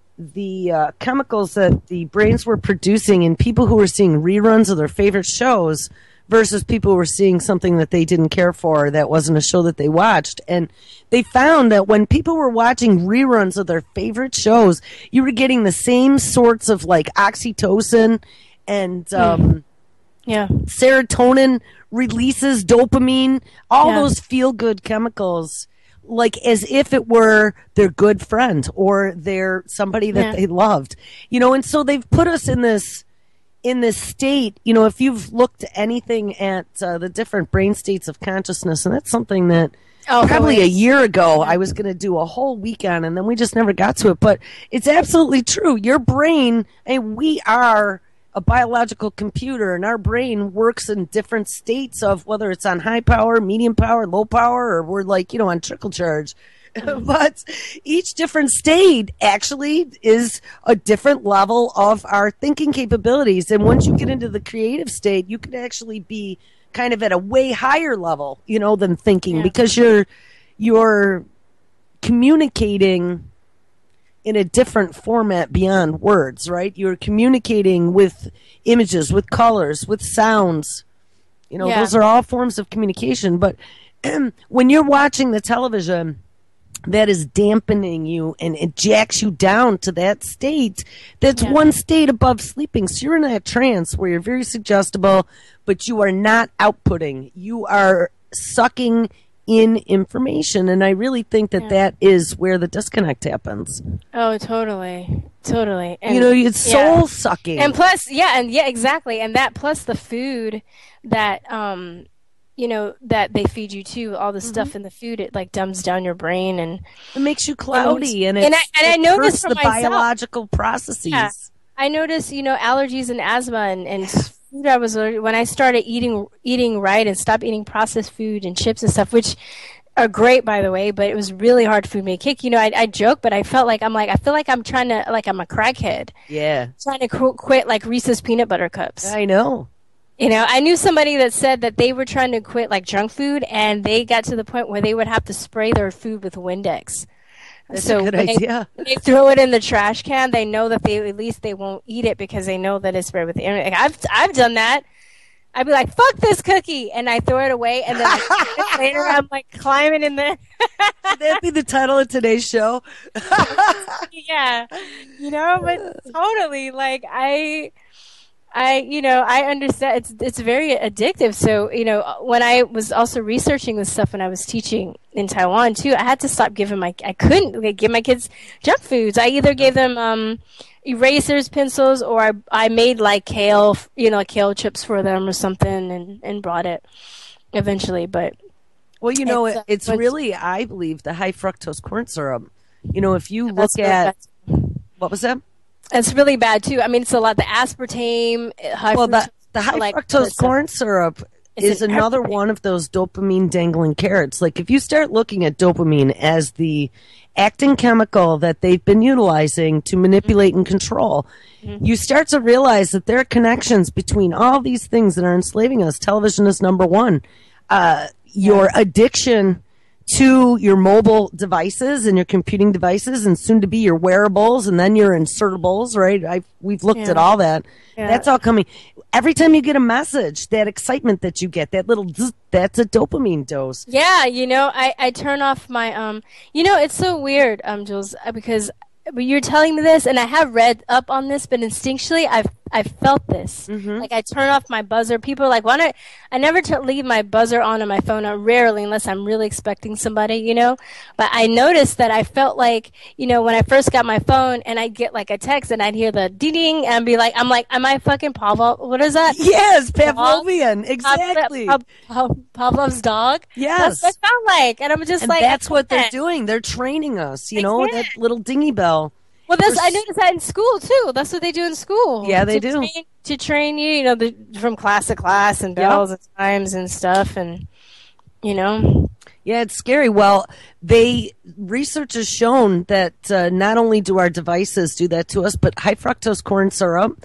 [SPEAKER 1] the uh, chemicals that the brains were producing in people who were seeing reruns of their favorite shows versus people who were seeing something that they didn't care for, that wasn't a show that they watched. And they found that when people were watching reruns of their favorite shows, you were getting the same sorts of like oxytocin and um,
[SPEAKER 2] yeah,
[SPEAKER 1] serotonin releases, dopamine, all
[SPEAKER 2] yeah.
[SPEAKER 1] those feel-good chemicals, like as if it were their good friend or their somebody that yeah. they loved. You know, and so they've put us in this in this state. You know, if you've looked anything at uh, the different brain states of consciousness, and that's something that oh, probably a year ago I was going to do a whole week on, and then we just never got to it. But it's absolutely true. Your brain, and we are a biological computer, and our brain works in different states of whether it's on high power, medium power, low power, or we're like, you know, on trickle charge. But each different state actually is a different level of our thinking capabilities. And once you get into the creative state, you can actually be kind of at a way higher level, you know, than thinking, yeah. because you're you're communicating in a different format beyond words, right? You're communicating with images, with colors, with sounds. You know, yeah. those are all forms of communication. But when you're watching the television, that is dampening you and it jacks you down to that state. That's yeah. one state above sleeping. So you're in that trance where you're very suggestible, but you are not outputting. You are sucking in information. And I really think that yeah. that is where the disconnect happens.
[SPEAKER 2] Oh, totally. Totally. And,
[SPEAKER 1] you know, it's soul yeah. sucking.
[SPEAKER 2] And plus, yeah, and yeah, exactly. And that plus the food that, um, you know, that they feed you too, all the mm-hmm. stuff in the food, it like dumbs down your brain and
[SPEAKER 1] it makes you cloudy and,
[SPEAKER 2] and,
[SPEAKER 1] and
[SPEAKER 2] I, and
[SPEAKER 1] it
[SPEAKER 2] I noticed
[SPEAKER 1] the
[SPEAKER 2] myself,
[SPEAKER 1] biological processes.
[SPEAKER 2] Yeah. I noticed, you know, allergies and asthma and, and food. I was when I started eating eating right and stopped eating processed food and chips and stuff, which are great, by the way, but it was really hard for me to kick. You know, I, I joke, but I felt like I'm like I feel like I'm trying to like I'm a crackhead.
[SPEAKER 1] Yeah,
[SPEAKER 2] trying to qu- quit like Reese's peanut butter cups.
[SPEAKER 1] I know.
[SPEAKER 2] You know, I knew somebody that said that they were trying to quit like junk food, and they got to the point where they would have to spray their food with Windex.
[SPEAKER 1] That's
[SPEAKER 2] so
[SPEAKER 1] a good
[SPEAKER 2] when
[SPEAKER 1] idea.
[SPEAKER 2] They, they throw it in the trash can. They know that they at least they won't eat it because they know that it's sprayed with the internet. Like, I've I've done that. I'd be like, "Fuck this cookie," and I throw it away, and then like, later I'm like climbing in the.
[SPEAKER 1] Would that be the title of today's show?
[SPEAKER 2] Yeah, you know, but totally, like I. I, you know, I understand it's it's very addictive. So, you know, when I was also researching this stuff when I was teaching in Taiwan too, I had to stop giving my, I couldn't like, give my kids junk foods. I either gave them um, erasers, pencils, or I, I made like kale, you know, kale chips for them or something, and, and brought it eventually. But
[SPEAKER 1] well, you know,
[SPEAKER 2] it's,
[SPEAKER 1] it, it's
[SPEAKER 2] uh,
[SPEAKER 1] really, I believe, the high fructose corn syrup. You know, if you look
[SPEAKER 2] that's really
[SPEAKER 1] at
[SPEAKER 2] bad.
[SPEAKER 1] what was that?
[SPEAKER 2] It's really bad too. I mean, it's a lot. The aspartame, high
[SPEAKER 1] Well, the,
[SPEAKER 2] fructose,
[SPEAKER 1] the high
[SPEAKER 2] like,
[SPEAKER 1] fructose corn syrup
[SPEAKER 2] It's
[SPEAKER 1] is
[SPEAKER 2] in
[SPEAKER 1] another
[SPEAKER 2] everything.
[SPEAKER 1] one of those dopamine dangling carrots. Like if you start looking at dopamine as the acting chemical that they've been utilizing to manipulate and control,
[SPEAKER 2] Mm-hmm.
[SPEAKER 1] you start to realize that there are connections between all these things that are enslaving us. Television is number one. Uh, your addiction to your mobile devices and your computing devices, and soon to be your wearables, and then your insertables, right? I we've looked
[SPEAKER 2] Yeah.
[SPEAKER 1] at all that.
[SPEAKER 2] Yeah.
[SPEAKER 1] That's all coming. Every time you get a message, that excitement that you get, that little zzz, that's a dopamine dose.
[SPEAKER 2] Yeah, you know, I, I turn off my um. You know, it's so weird, um, Jules, uh, because but you're telling me this, and I have read up on this, but instinctually, I've I've felt this.
[SPEAKER 1] Mm-hmm.
[SPEAKER 2] Like I turn off my buzzer. People are like, "Why not?" I never t- leave my buzzer on on my phone. Uh, rarely, unless I'm really expecting somebody, you know. But I noticed that I felt like, you know, when I first got my phone, and I'd get like a text, and I'd hear the ding ding, and be like, "I'm like, am I fucking Pavlov? What is that?"
[SPEAKER 1] Yes, Pavlovian, exactly.
[SPEAKER 2] Pav- Pav- Pavlov's dog.
[SPEAKER 1] Yes.
[SPEAKER 2] That's what it felt like, and I'm just
[SPEAKER 1] And
[SPEAKER 2] like,
[SPEAKER 1] that's what they're
[SPEAKER 2] "Okay."
[SPEAKER 1] doing. They're training us, you
[SPEAKER 2] I
[SPEAKER 1] know,
[SPEAKER 2] can't.
[SPEAKER 1] that little dingy bell.
[SPEAKER 2] Well, that's
[SPEAKER 1] We're
[SPEAKER 2] I
[SPEAKER 1] s-
[SPEAKER 2] noticed that in school too. That's what they do in school.
[SPEAKER 1] Yeah, they
[SPEAKER 2] to
[SPEAKER 1] do.
[SPEAKER 2] Train, to train you, you know, the, from class to class and bells and times and stuff, and you know.
[SPEAKER 1] Yeah, it's scary. Well, they research has shown that uh, not only do our devices do that to us, but high fructose corn syrup,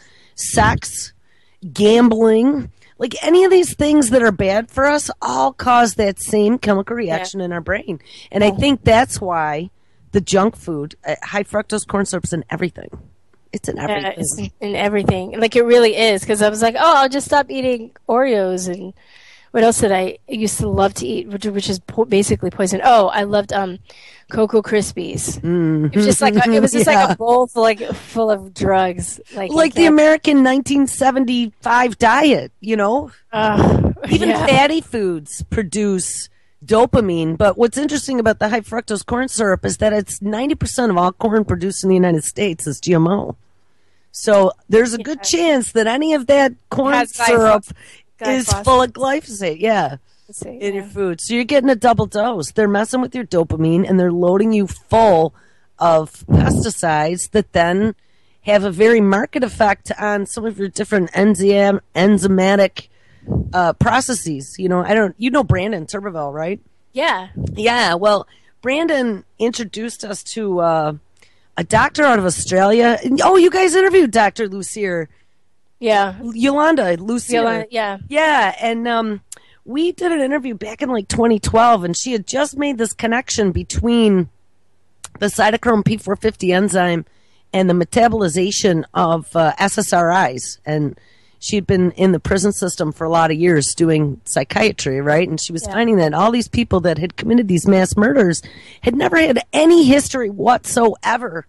[SPEAKER 1] sex, gambling, like any of these things that are bad for us, all cause that same chemical reaction in our brain. And I think that's why the junk food, uh, high fructose corn syrup's in everything. It's in everything.
[SPEAKER 2] Yeah, it's in everything. Like it really is. Because I was like, oh, I'll just stop eating Oreos. And what else did I used to love to eat, which, which is po- basically poison. Oh, I loved um, Cocoa Krispies.
[SPEAKER 1] Mm.
[SPEAKER 2] It was just like a, it was just
[SPEAKER 1] Yeah.
[SPEAKER 2] like a bowl full, like full of drugs. Like I
[SPEAKER 1] Like the
[SPEAKER 2] can't-
[SPEAKER 1] American nineteen seventy-five diet, you know?
[SPEAKER 2] Ugh,
[SPEAKER 1] Even
[SPEAKER 2] yeah.
[SPEAKER 1] fatty foods produce dopamine. But what's interesting about the high fructose corn syrup is that it's ninety percent of all corn produced in the United States is G M O. So there's a good chance that any of that corn
[SPEAKER 2] Has glyphosate.
[SPEAKER 1] syrup is
[SPEAKER 2] Glyphosate.
[SPEAKER 1] full of glyphosate. Yeah.
[SPEAKER 2] Let's see,
[SPEAKER 1] In your
[SPEAKER 2] yeah.
[SPEAKER 1] food. So you're getting a double dose. They're messing with your dopamine and they're loading you full of pesticides that then have a very marked effect on some of your different enzyme enzymatic uh, processes. You know, I don't you know Brandon Turbeville, right?
[SPEAKER 2] Yeah.
[SPEAKER 1] Yeah, well, Brandon introduced us to uh, a doctor out of Australia. Oh, you guys interviewed Doctor Lucier.
[SPEAKER 2] Yeah.
[SPEAKER 1] Yolanda Lucier.
[SPEAKER 2] Yolanda, yeah.
[SPEAKER 1] Yeah, and um, we did an interview back in like twenty twelve, and she had just made this connection between the cytochrome P four fifty enzyme and the metabolization of uh, S S R Is. And she had been in the prison system for a lot of years doing psychiatry, right? And she was
[SPEAKER 2] Yeah.
[SPEAKER 1] finding that all these people that had committed these mass murders had never had any history whatsoever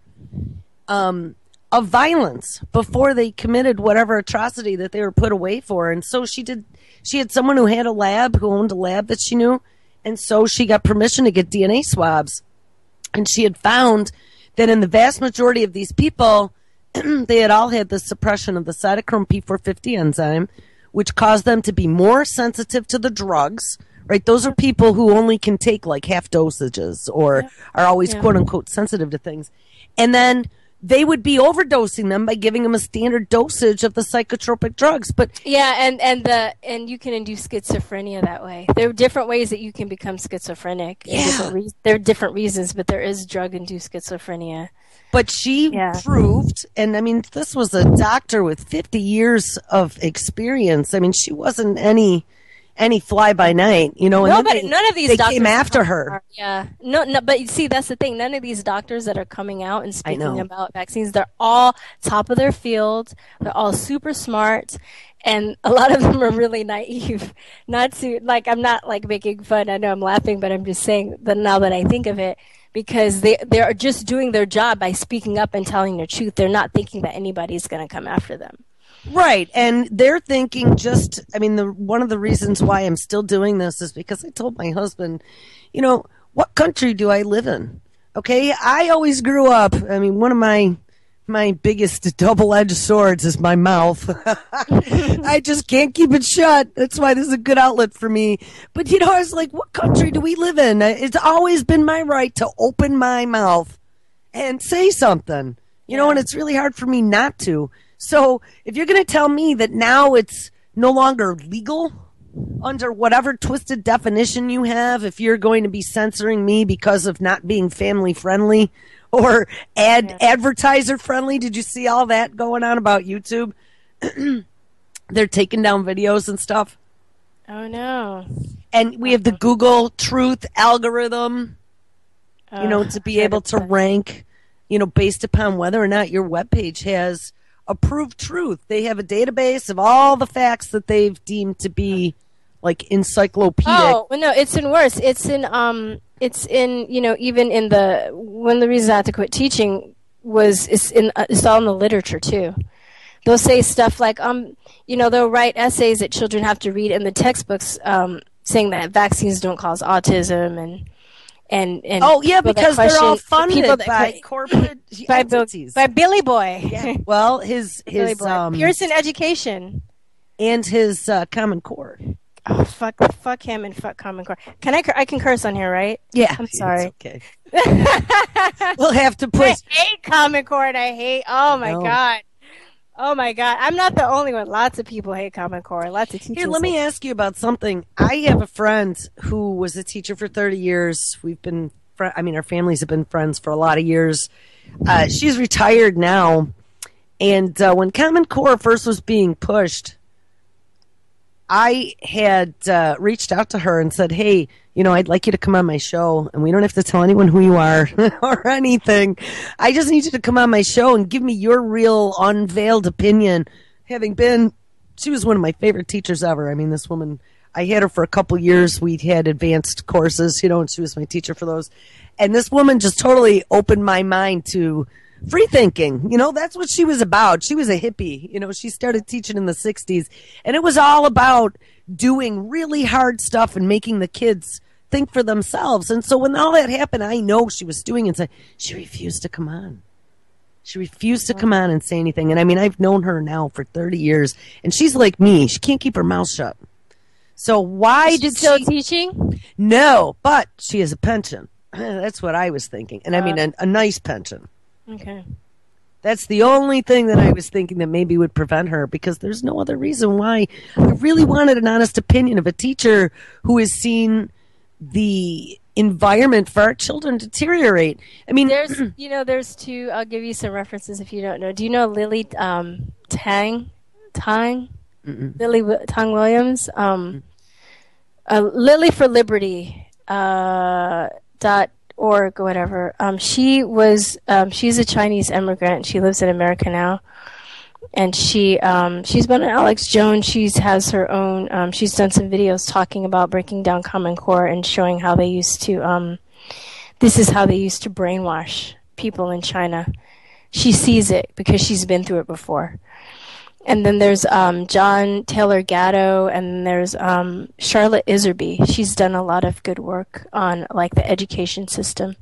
[SPEAKER 1] um, of violence before they committed whatever atrocity that they were put away for. And so she did, she had someone who had a lab, who owned a lab that she knew. And so she got permission to get D N A swabs. And she had found that in the vast majority of these people, they had all had the suppression of the cytochrome P four fifty enzyme, which caused them to be more sensitive to the drugs, right? Those are people who only can take like half dosages or are always
[SPEAKER 2] Yeah.
[SPEAKER 1] quote unquote sensitive to things. And then they would be overdosing them by giving them a standard dosage of the psychotropic drugs. But
[SPEAKER 2] yeah, and and the and you can induce schizophrenia that way. There are different ways that you can become schizophrenic.
[SPEAKER 1] Yeah.
[SPEAKER 2] Different re- there are different reasons, but there is drug-induced schizophrenia.
[SPEAKER 1] But she
[SPEAKER 2] Yeah.
[SPEAKER 1] proved, and I mean, this was a doctor with fifty years of experience. I mean, she wasn't any any fly by night, you know. And then
[SPEAKER 2] Nobody,
[SPEAKER 1] they,
[SPEAKER 2] none of these
[SPEAKER 1] they
[SPEAKER 2] doctors
[SPEAKER 1] came after
[SPEAKER 2] are-
[SPEAKER 1] her.
[SPEAKER 2] Yeah, no, no. But you see, that's the thing. None of these doctors that are coming out and
[SPEAKER 1] I know.
[SPEAKER 2] speaking about vaccines, they're all top of their field. They're all super smart, and a lot of them are really naive. Not to like, I'm not like making fun. I know I'm laughing, but I'm just saying that now that I think of it, because they they are just doing their job by speaking up and telling the truth. They're not thinking that anybody's going to come after them.
[SPEAKER 1] Right, and they're thinking just, I mean, the one of the reasons why I'm still doing this is because I told my husband, you know, what country do I live in? Okay, I always grew up, I mean, one of my my biggest double-edged swords is my mouth. I just can't keep it shut. That's why this is a good outlet for me. But, you know, I was like, what country do we live in? It's always been my right to open my mouth and say something, you know, and it's really hard for me not to. So if you're going to tell me that now it's no longer legal under whatever twisted definition you have, if you're going to be censoring me because of not being family friendly or ad
[SPEAKER 2] Yeah.
[SPEAKER 1] advertiser friendly, did you see all that going on about YouTube? They're taking down videos and stuff.
[SPEAKER 2] Oh no!
[SPEAKER 1] And we have the Google Truth algorithm, you know,
[SPEAKER 2] Oh,
[SPEAKER 1] to be able to rank, you know, based upon whether or not your webpage has approved truth. They have a database of all the facts that they've deemed to be like encyclopedic.
[SPEAKER 2] Oh well, no, it's in worse. It's in um, it's in you know even in the one of the reasons I had to quit teaching was it's in uh, it's all in the literature too. They'll say stuff like um, you know, they'll write essays that children have to read in the textbooks, um, saying that vaccines don't cause autism and and and
[SPEAKER 1] Oh yeah,
[SPEAKER 2] people that
[SPEAKER 1] because they're all
[SPEAKER 2] question-
[SPEAKER 1] funded
[SPEAKER 2] people that
[SPEAKER 1] by
[SPEAKER 2] que-
[SPEAKER 1] corporate
[SPEAKER 2] by, Bill,
[SPEAKER 1] entities.
[SPEAKER 2] by Billy Boy.
[SPEAKER 1] Yeah. Well, his
[SPEAKER 2] Billy
[SPEAKER 1] his
[SPEAKER 2] Boy.
[SPEAKER 1] um
[SPEAKER 2] Pearson Education.
[SPEAKER 1] and his uh, Common Core.
[SPEAKER 2] Oh fuck! Fuck him and fuck Common Core. Can I? cur- I can curse on here, right?
[SPEAKER 1] Yeah,
[SPEAKER 2] I'm sorry.
[SPEAKER 1] It's okay. We'll have to
[SPEAKER 2] I
[SPEAKER 1] put.
[SPEAKER 2] hate Common Core, and I hate. Oh my
[SPEAKER 1] No.
[SPEAKER 2] god. Oh my god. I'm not the only one. Lots of people hate Common Core. Lots of teachers.
[SPEAKER 1] Here, let me
[SPEAKER 2] hate-
[SPEAKER 1] ask you about something. I have a friend who was a teacher for thirty years. We've been, fr- I mean, our families have been friends for a lot of years. Uh, she's retired now. And uh, when Common Core first was being pushed, I had uh, reached out to her and said, hey, you know, I'd like you to come on my show, and we don't have to tell anyone who you are or anything. I just need you to come on my show and give me your real unveiled opinion. Having been, she was one of my favorite teachers ever. I mean, this woman, I had her for a couple years. We'd had advanced courses, you know, and she was my teacher for those. And this woman just totally opened my mind to free thinking. You know, that's what she was about. She was a hippie. You know, she started teaching in the sixties, and it was all about doing really hard stuff and making the kids think for themselves. And so when all that happened, I know she was doing it. She refused to come on. She refused to come on and say anything. And I mean, I've known her now for thirty years, and she's like me. She can't keep her mouth shut. So why
[SPEAKER 2] She's
[SPEAKER 1] did
[SPEAKER 2] still
[SPEAKER 1] she?
[SPEAKER 2] teaching?
[SPEAKER 1] No, but she has a pension. That's what I was thinking. And I mean, a, a nice pension.
[SPEAKER 2] Okay.
[SPEAKER 1] That's the only thing that I was thinking that maybe would prevent her, because there's no other reason why. I really wanted an honest opinion of a teacher who has seen the environment for our children deteriorate. I mean,
[SPEAKER 2] There's, you know, there's two. I'll give you some references if you don't know. Do you know Lily um, Tang? Tang? Lily Wi- Tang Williams? Um, uh, Lily for Liberty uh, dot org or whatever. Um, she was. Um, she's a Chinese immigrant. She lives in America now, and she um, she's been on Alex Jones. She has her own. Um, she's done some videos talking about breaking down Common Core and showing how they used to. Um, this is how they used to brainwash people in China. She sees it because she's been through it before. And then there's um, John Taylor Gatto, and there's um, Charlotte Iserby. She's done a lot of good work on like the education system.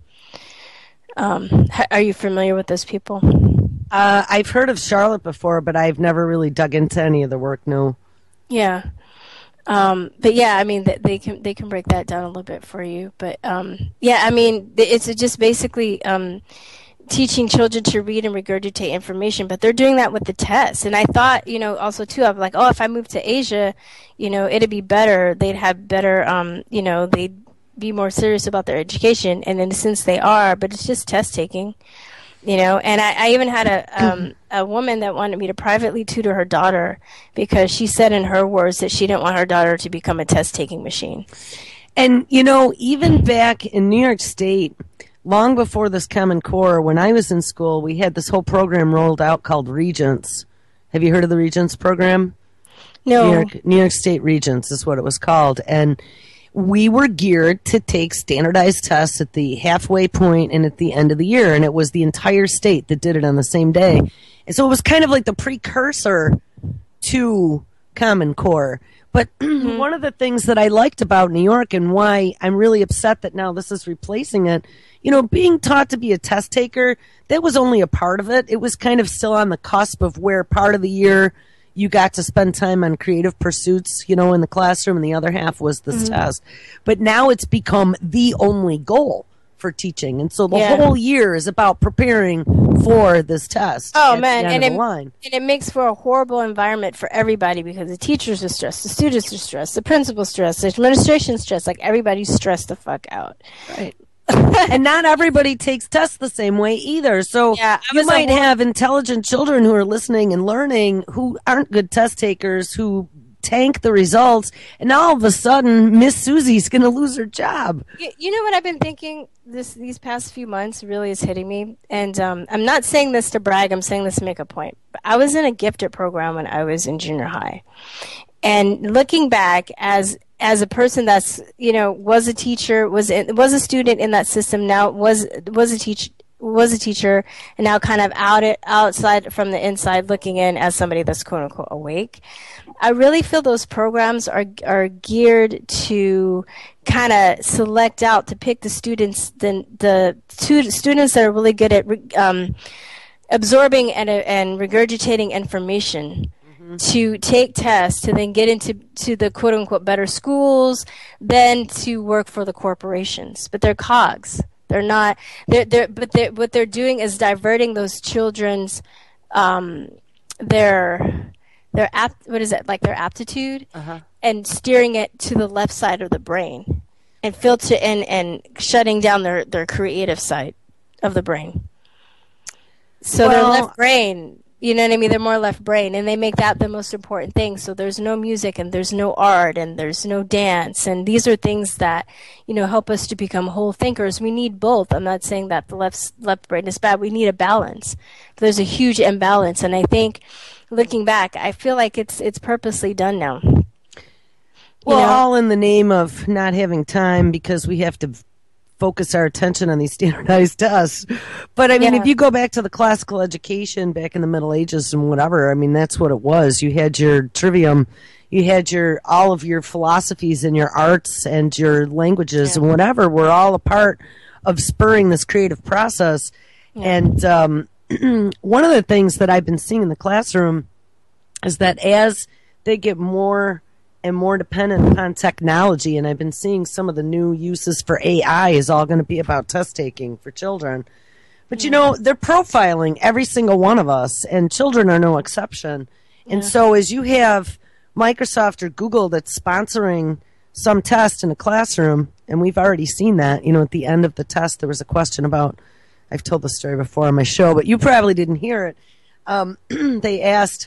[SPEAKER 2] Um, h- are you familiar with those people?
[SPEAKER 1] uh, I've heard of Charlotte before, but I've never really dug into any of the work. No.
[SPEAKER 2] Yeah. Um, but yeah, I mean, th- they can they can break that down a little bit for you. But um, yeah, I mean, th- it's just basically um, teaching children to read and regurgitate information, but they're doing that with the test. And I thought, you know, also too, I'm like, oh, if I moved to Asia, you know, it'd be better. They'd have better, um, you know, they'd be more serious about their education. And in a sense they are, but it's just test taking, you know. And I, I even had a, um, a woman that wanted me to privately tutor her daughter because she said in her words that she didn't want her daughter to become a test taking machine.
[SPEAKER 1] And, you know, even back in New York State, long before this Common Core, when I was in school, we had this whole program rolled out called Regents. Have you heard of the Regents program?
[SPEAKER 2] No.
[SPEAKER 1] New York, New York State Regents is what it was called. And we were geared to take standardized tests at the halfway point and at the end of the year. And it was the entire state that did it on the same day. And so it was kind of like the precursor to Common Core. But mm-hmm. one of the things that I liked about New York and why I'm really upset that now this is replacing it, you know, being taught to be a test taker, that was only a part of it. It was kind of still on the cusp of where part of the year you got to spend time on creative pursuits, you know, in the classroom, and the other half was this mm-hmm. test. But now it's become the only goal for teaching. And so the yeah. whole year is about preparing for this test.
[SPEAKER 2] Oh, man. And it,
[SPEAKER 1] line.
[SPEAKER 2] and it makes for a horrible environment for everybody because the teachers are stressed, the students are stressed, the principal's stressed, the administration's stressed. Like, everybody's stressed the fuck out.
[SPEAKER 1] Right. And not everybody takes tests the same way either. So
[SPEAKER 2] yeah,
[SPEAKER 1] you might have intelligent children who are listening and learning who aren't good test takers, who tank the results, and all of a sudden Miss Susie's going to lose her job.
[SPEAKER 2] You, you know what I've been thinking this these past few months really is hitting me, and um, I'm not saying this to brag, I'm saying this to make a point. But I was in a gifted program when I was in junior high, and looking back as as a person that's, you know, was a teacher, was in, was a student in that system, now was was a teacher, was a teacher, and now kind of out it, outside from the inside looking in as somebody that's quote unquote awake. I really feel those programs are are geared to kind of select out, to pick the students, the the two students that are really good at um, absorbing and and regurgitating information. To take tests, to then get into to the quote unquote better schools, then to work for the corporations. But they're cogs. They're not. They're they're. But they're, what they're doing is diverting those children's um, their their apt. What is it like their aptitude, uh-huh. and steering it to the left side of the brain, and filter and and shutting down their their creative side of the brain. So
[SPEAKER 1] well,
[SPEAKER 2] their left brain. You know what I mean? They're more left brain, and they make that the most important thing. So there's no music, and there's no art, and there's no dance. And these are things that, you know, help us to become whole thinkers. We need both. I'm not saying that the left left brain is bad. We need a balance. There's a huge imbalance, and I think, looking back, I feel like it's it's purposely done now.
[SPEAKER 1] Well,
[SPEAKER 2] you know?
[SPEAKER 1] all in the name of not having time because we have to focus our attention on these standardized tests. But I mean, yeah. if you go back to the classical education back in the Middle Ages and whatever, I mean, that's what it was. You had your trivium, you had your all of your philosophies and your arts and your languages yeah. and whatever were all a part of spurring this creative process. Yeah. And um, one of the things that I've been seeing in the classroom is that as they get more and more dependent upon technology, and I've been seeing some of the new uses for A I is all going to be about test taking for children. But, yeah. you know, they're profiling every single one of us, and children are no exception. Yeah. And so as you have Microsoft or Google that's sponsoring some test in a classroom, and we've already seen that, you know, at the end of the test, there was a question about, I've told the story before on my show, but you probably didn't hear it. Um, they asked,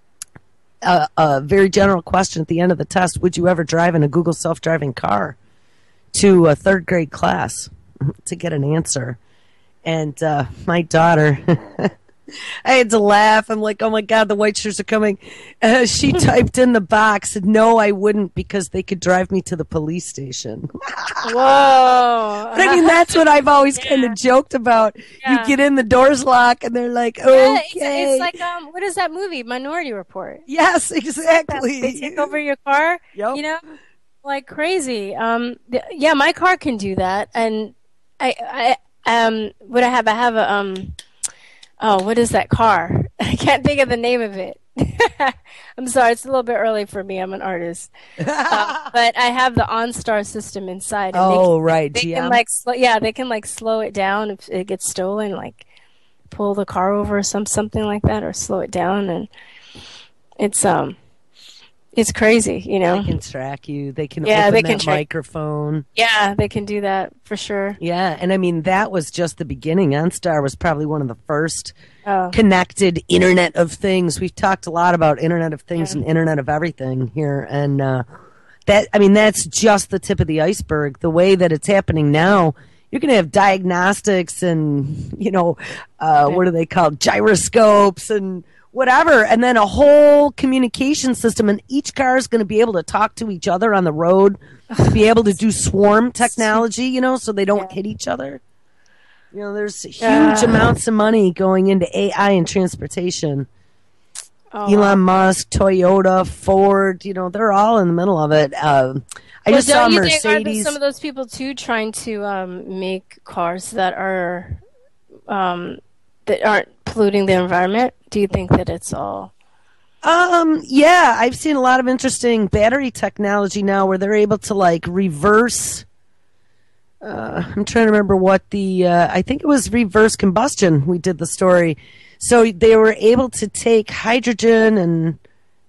[SPEAKER 1] A, a very general question at the end of the test: would you ever drive in a Google self-driving car? To a third grade class to get an answer. And uh, my daughter, I had to laugh. I'm like, oh my God, the white shirts are coming. Uh, she typed in the box, no, I wouldn't, because they could drive me to the police station.
[SPEAKER 2] Whoa.
[SPEAKER 1] But I mean, that's what I've always yeah. kind of joked about. Yeah. You get in, the doors lock, and they're like, okay.
[SPEAKER 2] Yeah, it's, it's like, um, what is that movie, Minority Report?
[SPEAKER 1] Yes, exactly.
[SPEAKER 2] They take over your car,
[SPEAKER 1] yep.
[SPEAKER 2] you know, like crazy. Um, th- yeah, my car can do that. And I, I, um, what I have, I have a, um, oh, what is that car? I can't think of the name of it. I'm sorry, it's a little bit early for me. I'm an artist, uh, but I have the OnStar system inside. And
[SPEAKER 1] oh,
[SPEAKER 2] they can,
[SPEAKER 1] right.
[SPEAKER 2] They
[SPEAKER 1] G M?
[SPEAKER 2] can like, sl- yeah, they can like slow it down if it gets stolen. Like, pull the car over or some something like that, or slow it down, and it's um, it's crazy, you know.
[SPEAKER 1] They can track you. They can
[SPEAKER 2] Yeah,
[SPEAKER 1] open
[SPEAKER 2] they
[SPEAKER 1] that
[SPEAKER 2] can track-
[SPEAKER 1] microphone.
[SPEAKER 2] Yeah, they can do that for sure.
[SPEAKER 1] Yeah, and I mean that was just the beginning. OnStar was probably one of the first
[SPEAKER 2] Oh.
[SPEAKER 1] connected Internet of Things. We've talked a lot about Internet of Things
[SPEAKER 2] Yeah.
[SPEAKER 1] and Internet of Everything here, and uh, that I mean that's just the tip of the iceberg. The way that it's happening now, you're going to have diagnostics and you know uh, what are they called, gyroscopes and whatever, and then a whole communication system, and each car is going to be able to talk to each other on the road, to be able to do swarm technology, you know, so they don't
[SPEAKER 2] Yeah.
[SPEAKER 1] hit each other. You know, there's huge
[SPEAKER 2] Yeah.
[SPEAKER 1] amounts of money going into A I and transportation.
[SPEAKER 2] Oh,
[SPEAKER 1] Elon Musk, Toyota, Ford, you know, they're all in the middle of it. Uh, I
[SPEAKER 2] Well,
[SPEAKER 1] just saw
[SPEAKER 2] don't you think are
[SPEAKER 1] Mercedes.
[SPEAKER 2] some of those people too trying to um, make cars that are um, that aren't polluting the environment? Do you think that it's all?
[SPEAKER 1] Um, yeah, I've seen a lot of interesting battery technology now where they're able to like reverse. Uh, I'm trying to remember what the. Uh, I think it was reverse combustion. We did the story, so they were able to take hydrogen and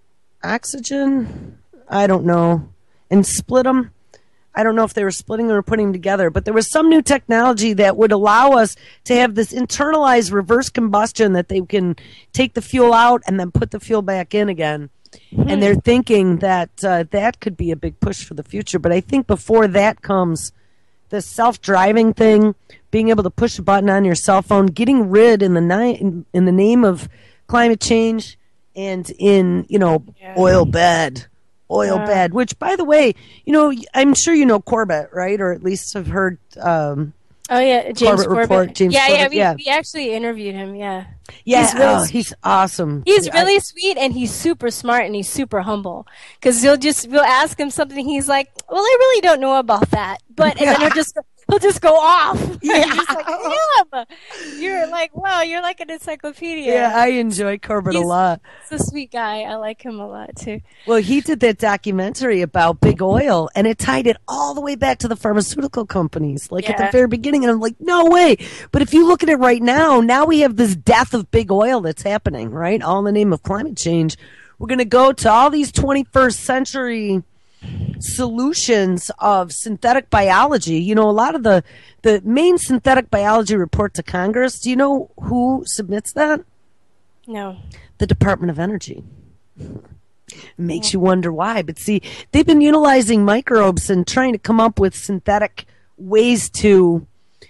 [SPEAKER 1] oxygen. I don't know, and split them. I don't know if they were splitting them or putting them together, but there was some new technology that would allow us to have this internalized reverse combustion that they can take the fuel out and then put the fuel back in again. Mm-hmm. And they're thinking that uh, that could be a big push for the future. But I think before that comes the self-driving thing, being able to push a button on your cell phone, getting rid in the ni- in, in the name of climate change and in, you know,
[SPEAKER 2] Yeah.
[SPEAKER 1] oil bed. Oil
[SPEAKER 2] Yeah.
[SPEAKER 1] bed, which, by the way, you know, I'm sure you know Corbett, right? Or at least have heard. Um,
[SPEAKER 2] Oh yeah, James
[SPEAKER 1] Corbett
[SPEAKER 2] Corbett.
[SPEAKER 1] Report, James
[SPEAKER 2] yeah, yeah,
[SPEAKER 1] Corbett,
[SPEAKER 2] we,
[SPEAKER 1] yeah.
[SPEAKER 2] we actually interviewed him. Yeah,
[SPEAKER 1] yeah,
[SPEAKER 2] He's really
[SPEAKER 1] oh,
[SPEAKER 2] sweet.
[SPEAKER 1] he's awesome.
[SPEAKER 2] he's
[SPEAKER 1] I-
[SPEAKER 2] really sweet and he's super smart and he's super humble. Because he'll just we'll ask him something, he's like, "Well, I really don't know about that," but and then he'll just he'll just go off.
[SPEAKER 1] Yeah.
[SPEAKER 2] You're just like, damn, you're like, wow, you're like an encyclopedia.
[SPEAKER 1] yeah, I enjoy Corbett a
[SPEAKER 2] He's-
[SPEAKER 1] lot.
[SPEAKER 2] He's a sweet guy. I like him a lot too.
[SPEAKER 1] Well, he did that documentary about big oil, and it tied it all the way back to the pharmaceutical companies, like at the
[SPEAKER 2] Yeah.
[SPEAKER 1] very beginning. And I'm like, no way. But if you look at it right now, now we have this death of big oil that's happening, right? All in the name of climate change. We're going to go to all these twenty-first century solutions of synthetic biology. You know, a lot of the, the main synthetic biology report to Congress, do you know who submits that?
[SPEAKER 2] No.
[SPEAKER 1] The Department of Energy. Makes you wonder why. But see, they've been utilizing microbes and trying to come up with synthetic ways to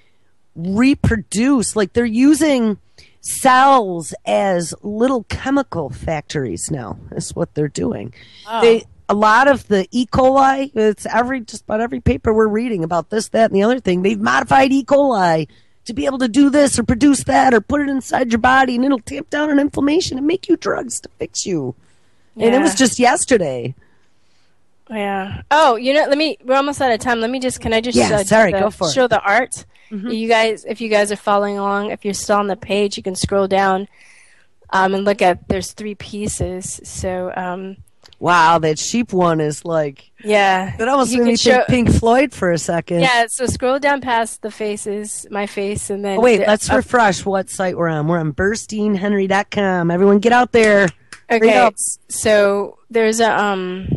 [SPEAKER 1] reproduce. Like they're using cells as little chemical factories now, is what they're doing.
[SPEAKER 2] Oh.
[SPEAKER 1] They a lot of the E. coli, it's every just about every paper we're reading about this, that, and the other thing. They've modified E. coli to be able to do this or produce that or put it inside your body, and it'll tamp down an inflammation and make you drugs to fix you. And it was
[SPEAKER 2] Yeah.
[SPEAKER 1] just yesterday.
[SPEAKER 2] Yeah. Oh, you know, let me. We're almost out of time. Let me just. Can I just?
[SPEAKER 1] Yeah,
[SPEAKER 2] uh,
[SPEAKER 1] sorry,
[SPEAKER 2] the-
[SPEAKER 1] go for it.
[SPEAKER 2] show the art. You guys, if you guys are following along, if you're still on the page, you can scroll down, um, and look at. There's three pieces. So, um,
[SPEAKER 1] Wow, that sheep one is like
[SPEAKER 2] yeah.
[SPEAKER 1] that almost
[SPEAKER 2] You
[SPEAKER 1] made
[SPEAKER 2] can
[SPEAKER 1] me
[SPEAKER 2] show-
[SPEAKER 1] think Pink Floyd for a second.
[SPEAKER 2] Yeah. So scroll down past the faces, my face, and then.
[SPEAKER 1] Oh, wait,
[SPEAKER 2] the-
[SPEAKER 1] let's
[SPEAKER 2] up-
[SPEAKER 1] refresh what site we're on. We're on burstein henry dot com. Everyone get out there. Read
[SPEAKER 2] Okay.
[SPEAKER 1] up.
[SPEAKER 2] So there's a um.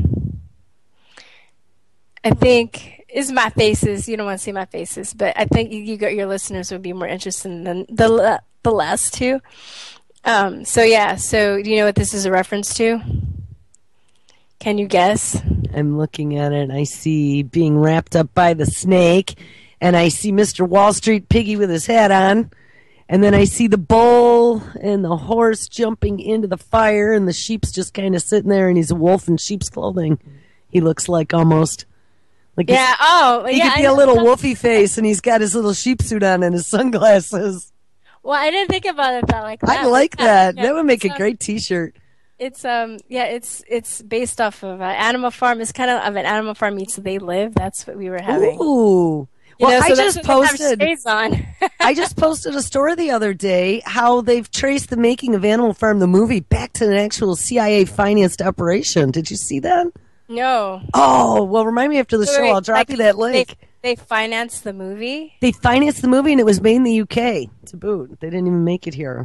[SPEAKER 2] I think is my faces. You don't want to see my faces, but I think you, you got your listeners would be more interested than the la- the last two. Um. So yeah. So do you know what this is a reference to? Can you guess?
[SPEAKER 1] I'm looking at it. I see being wrapped up by the snake, and I see Mister Wall Street Piggy with his hat on, and then I see the bull and the horse jumping into the fire, and the sheep's just kind of sitting there, and he's a wolf in sheep's clothing. He looks like almost like he's-
[SPEAKER 2] Yeah. Oh.
[SPEAKER 1] he
[SPEAKER 2] yeah.
[SPEAKER 1] could be
[SPEAKER 2] I
[SPEAKER 1] a
[SPEAKER 2] know.
[SPEAKER 1] little wolfy face, and he's got his little sheep suit on and his sunglasses.
[SPEAKER 2] Well, I didn't think about it that like that.
[SPEAKER 1] I like
[SPEAKER 2] Yeah,
[SPEAKER 1] that.
[SPEAKER 2] yeah.
[SPEAKER 1] That would make a
[SPEAKER 2] So-
[SPEAKER 1] great T-shirt.
[SPEAKER 2] It's um yeah it's it's based off of uh, Animal Farm. It's kind of of an Animal Farm meets They Live. That's what we were having.
[SPEAKER 1] Ooh.
[SPEAKER 2] You
[SPEAKER 1] Well,
[SPEAKER 2] know,
[SPEAKER 1] I
[SPEAKER 2] so that's
[SPEAKER 1] just
[SPEAKER 2] what they have
[SPEAKER 1] posted.
[SPEAKER 2] shades on.
[SPEAKER 1] I just posted a story the other day how they've traced the making of Animal Farm the movie back to an actual C I A financed operation. Did you see that?
[SPEAKER 2] No.
[SPEAKER 1] Oh, well, remind me after the
[SPEAKER 2] Wait,
[SPEAKER 1] show.
[SPEAKER 2] wait,
[SPEAKER 1] I'll drop
[SPEAKER 2] like,
[SPEAKER 1] you that link.
[SPEAKER 2] They, they financed the movie.
[SPEAKER 1] They financed the movie, and it was made in the U K to boot. They didn't even make it here.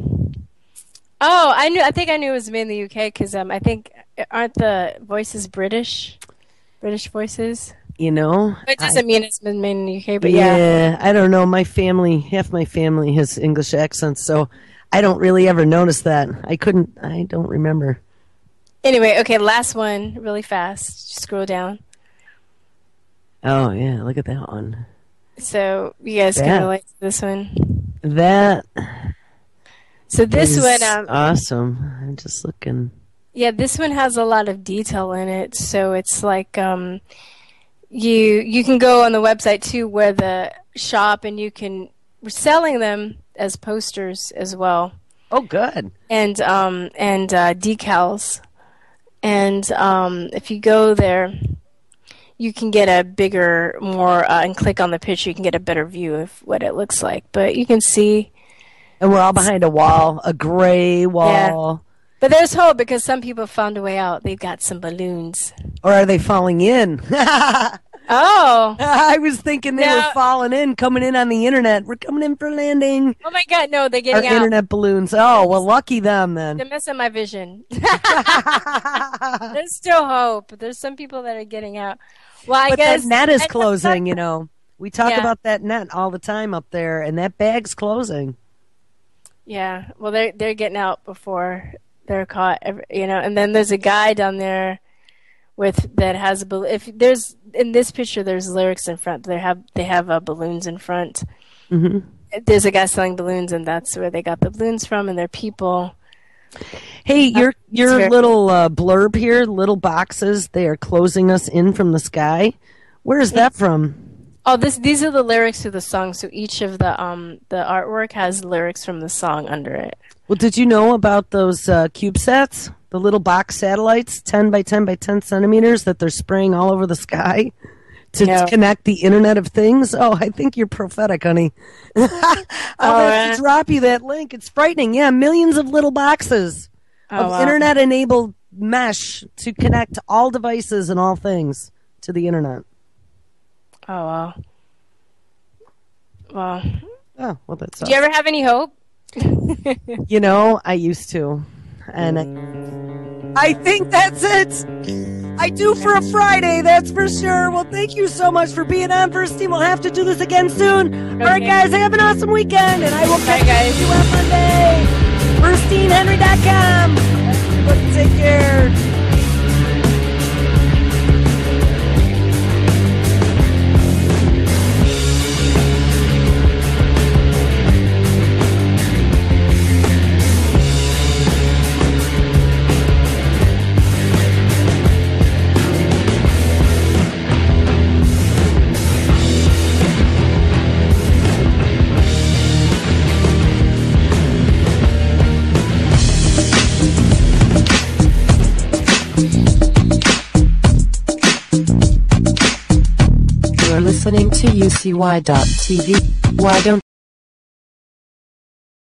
[SPEAKER 2] Oh, I knew. I think I knew it was made in the U K because um, I think aren't the voices British, British voices.
[SPEAKER 1] You know,
[SPEAKER 2] It doesn't
[SPEAKER 1] I,
[SPEAKER 2] mean it's been made in the U K, but yeah.
[SPEAKER 1] yeah, I don't know. My family, half my family has English accents, so I don't really ever notice that. I couldn't. I don't remember.
[SPEAKER 2] Anyway, okay, last one, really fast. Just scroll down.
[SPEAKER 1] Oh yeah, look at that one.
[SPEAKER 2] So you guys
[SPEAKER 1] That-
[SPEAKER 2] can relate to this one.
[SPEAKER 1] That
[SPEAKER 2] So this
[SPEAKER 1] is
[SPEAKER 2] one, um,
[SPEAKER 1] awesome. I'm just looking.
[SPEAKER 2] yeah, this one has a lot of detail in it. So it's like um, you you can go on the website too, where the shop, and you can we're selling them as posters as well,
[SPEAKER 1] Oh, good.
[SPEAKER 2] and um and uh, decals. And um, if you go there, you can get a bigger, more, uh, and click on the picture, you can get a better view of what it looks like. But you can see.
[SPEAKER 1] And we're all behind a wall, a gray wall.
[SPEAKER 2] But there's hope because some people found a way out. They've got some balloons.
[SPEAKER 1] Or are they falling in?
[SPEAKER 2] Oh.
[SPEAKER 1] I was thinking they
[SPEAKER 2] No.
[SPEAKER 1] were falling in, coming in on the internet. We're coming in for landing.
[SPEAKER 2] Oh my God, no, they're
[SPEAKER 1] Our
[SPEAKER 2] getting out.
[SPEAKER 1] internet balloons. Oh, well, lucky them
[SPEAKER 2] They're
[SPEAKER 1] then.
[SPEAKER 2] messing my vision. There's still hope. There's some people that are getting out. Well, I
[SPEAKER 1] But
[SPEAKER 2] guess
[SPEAKER 1] that net is
[SPEAKER 2] and-
[SPEAKER 1] closing, you know. We talk
[SPEAKER 2] Yeah.
[SPEAKER 1] about that net all the time up there, and that bag's closing.
[SPEAKER 2] Yeah, well, they're they're getting out before they're caught. ev- You know, and then there's a guy down there with that has a bal- if there's in this picture there's lyrics in front. They have they have uh, balloons in front.
[SPEAKER 1] hmm
[SPEAKER 2] There's a guy selling balloons, and that's where they got the balloons from, and they're people.
[SPEAKER 1] Hey, your your
[SPEAKER 2] very-
[SPEAKER 1] little uh, blurb here, little boxes, they are closing us in from the sky. Where is that from?
[SPEAKER 2] Oh, this these are the lyrics to the song. So each of the um the artwork has lyrics from the song under it.
[SPEAKER 1] Well, did you know about those uh, CubeSats, the little box satellites, ten by ten by ten centimeters, that they're spraying all over the sky to
[SPEAKER 2] No.
[SPEAKER 1] connect the Internet of Things? Oh, I think you're prophetic, honey. I'll
[SPEAKER 2] Oh,
[SPEAKER 1] have
[SPEAKER 2] yeah?
[SPEAKER 1] to drop you that link. It's frightening. Yeah, millions of little boxes
[SPEAKER 2] Oh,
[SPEAKER 1] of
[SPEAKER 2] wow.
[SPEAKER 1] Internet-enabled mesh to connect all devices and all things to the Internet.
[SPEAKER 2] Oh wow. Well,
[SPEAKER 1] Oh, well, that's
[SPEAKER 2] do you ever have any hope?
[SPEAKER 1] You know, I used to. And I, I think that's it. I do for a Friday, that's for sure. Well, thank you so much for being on, First Team. We'll have to do this again soon. All right,
[SPEAKER 2] Okay.
[SPEAKER 1] guys, have an awesome weekend, and I will
[SPEAKER 2] Bye,
[SPEAKER 1] catch
[SPEAKER 2] guys.
[SPEAKER 1] you on Monday. first team henry dot com. Everybody take care.
[SPEAKER 4] You're listening to U C Y dot T V. Why don't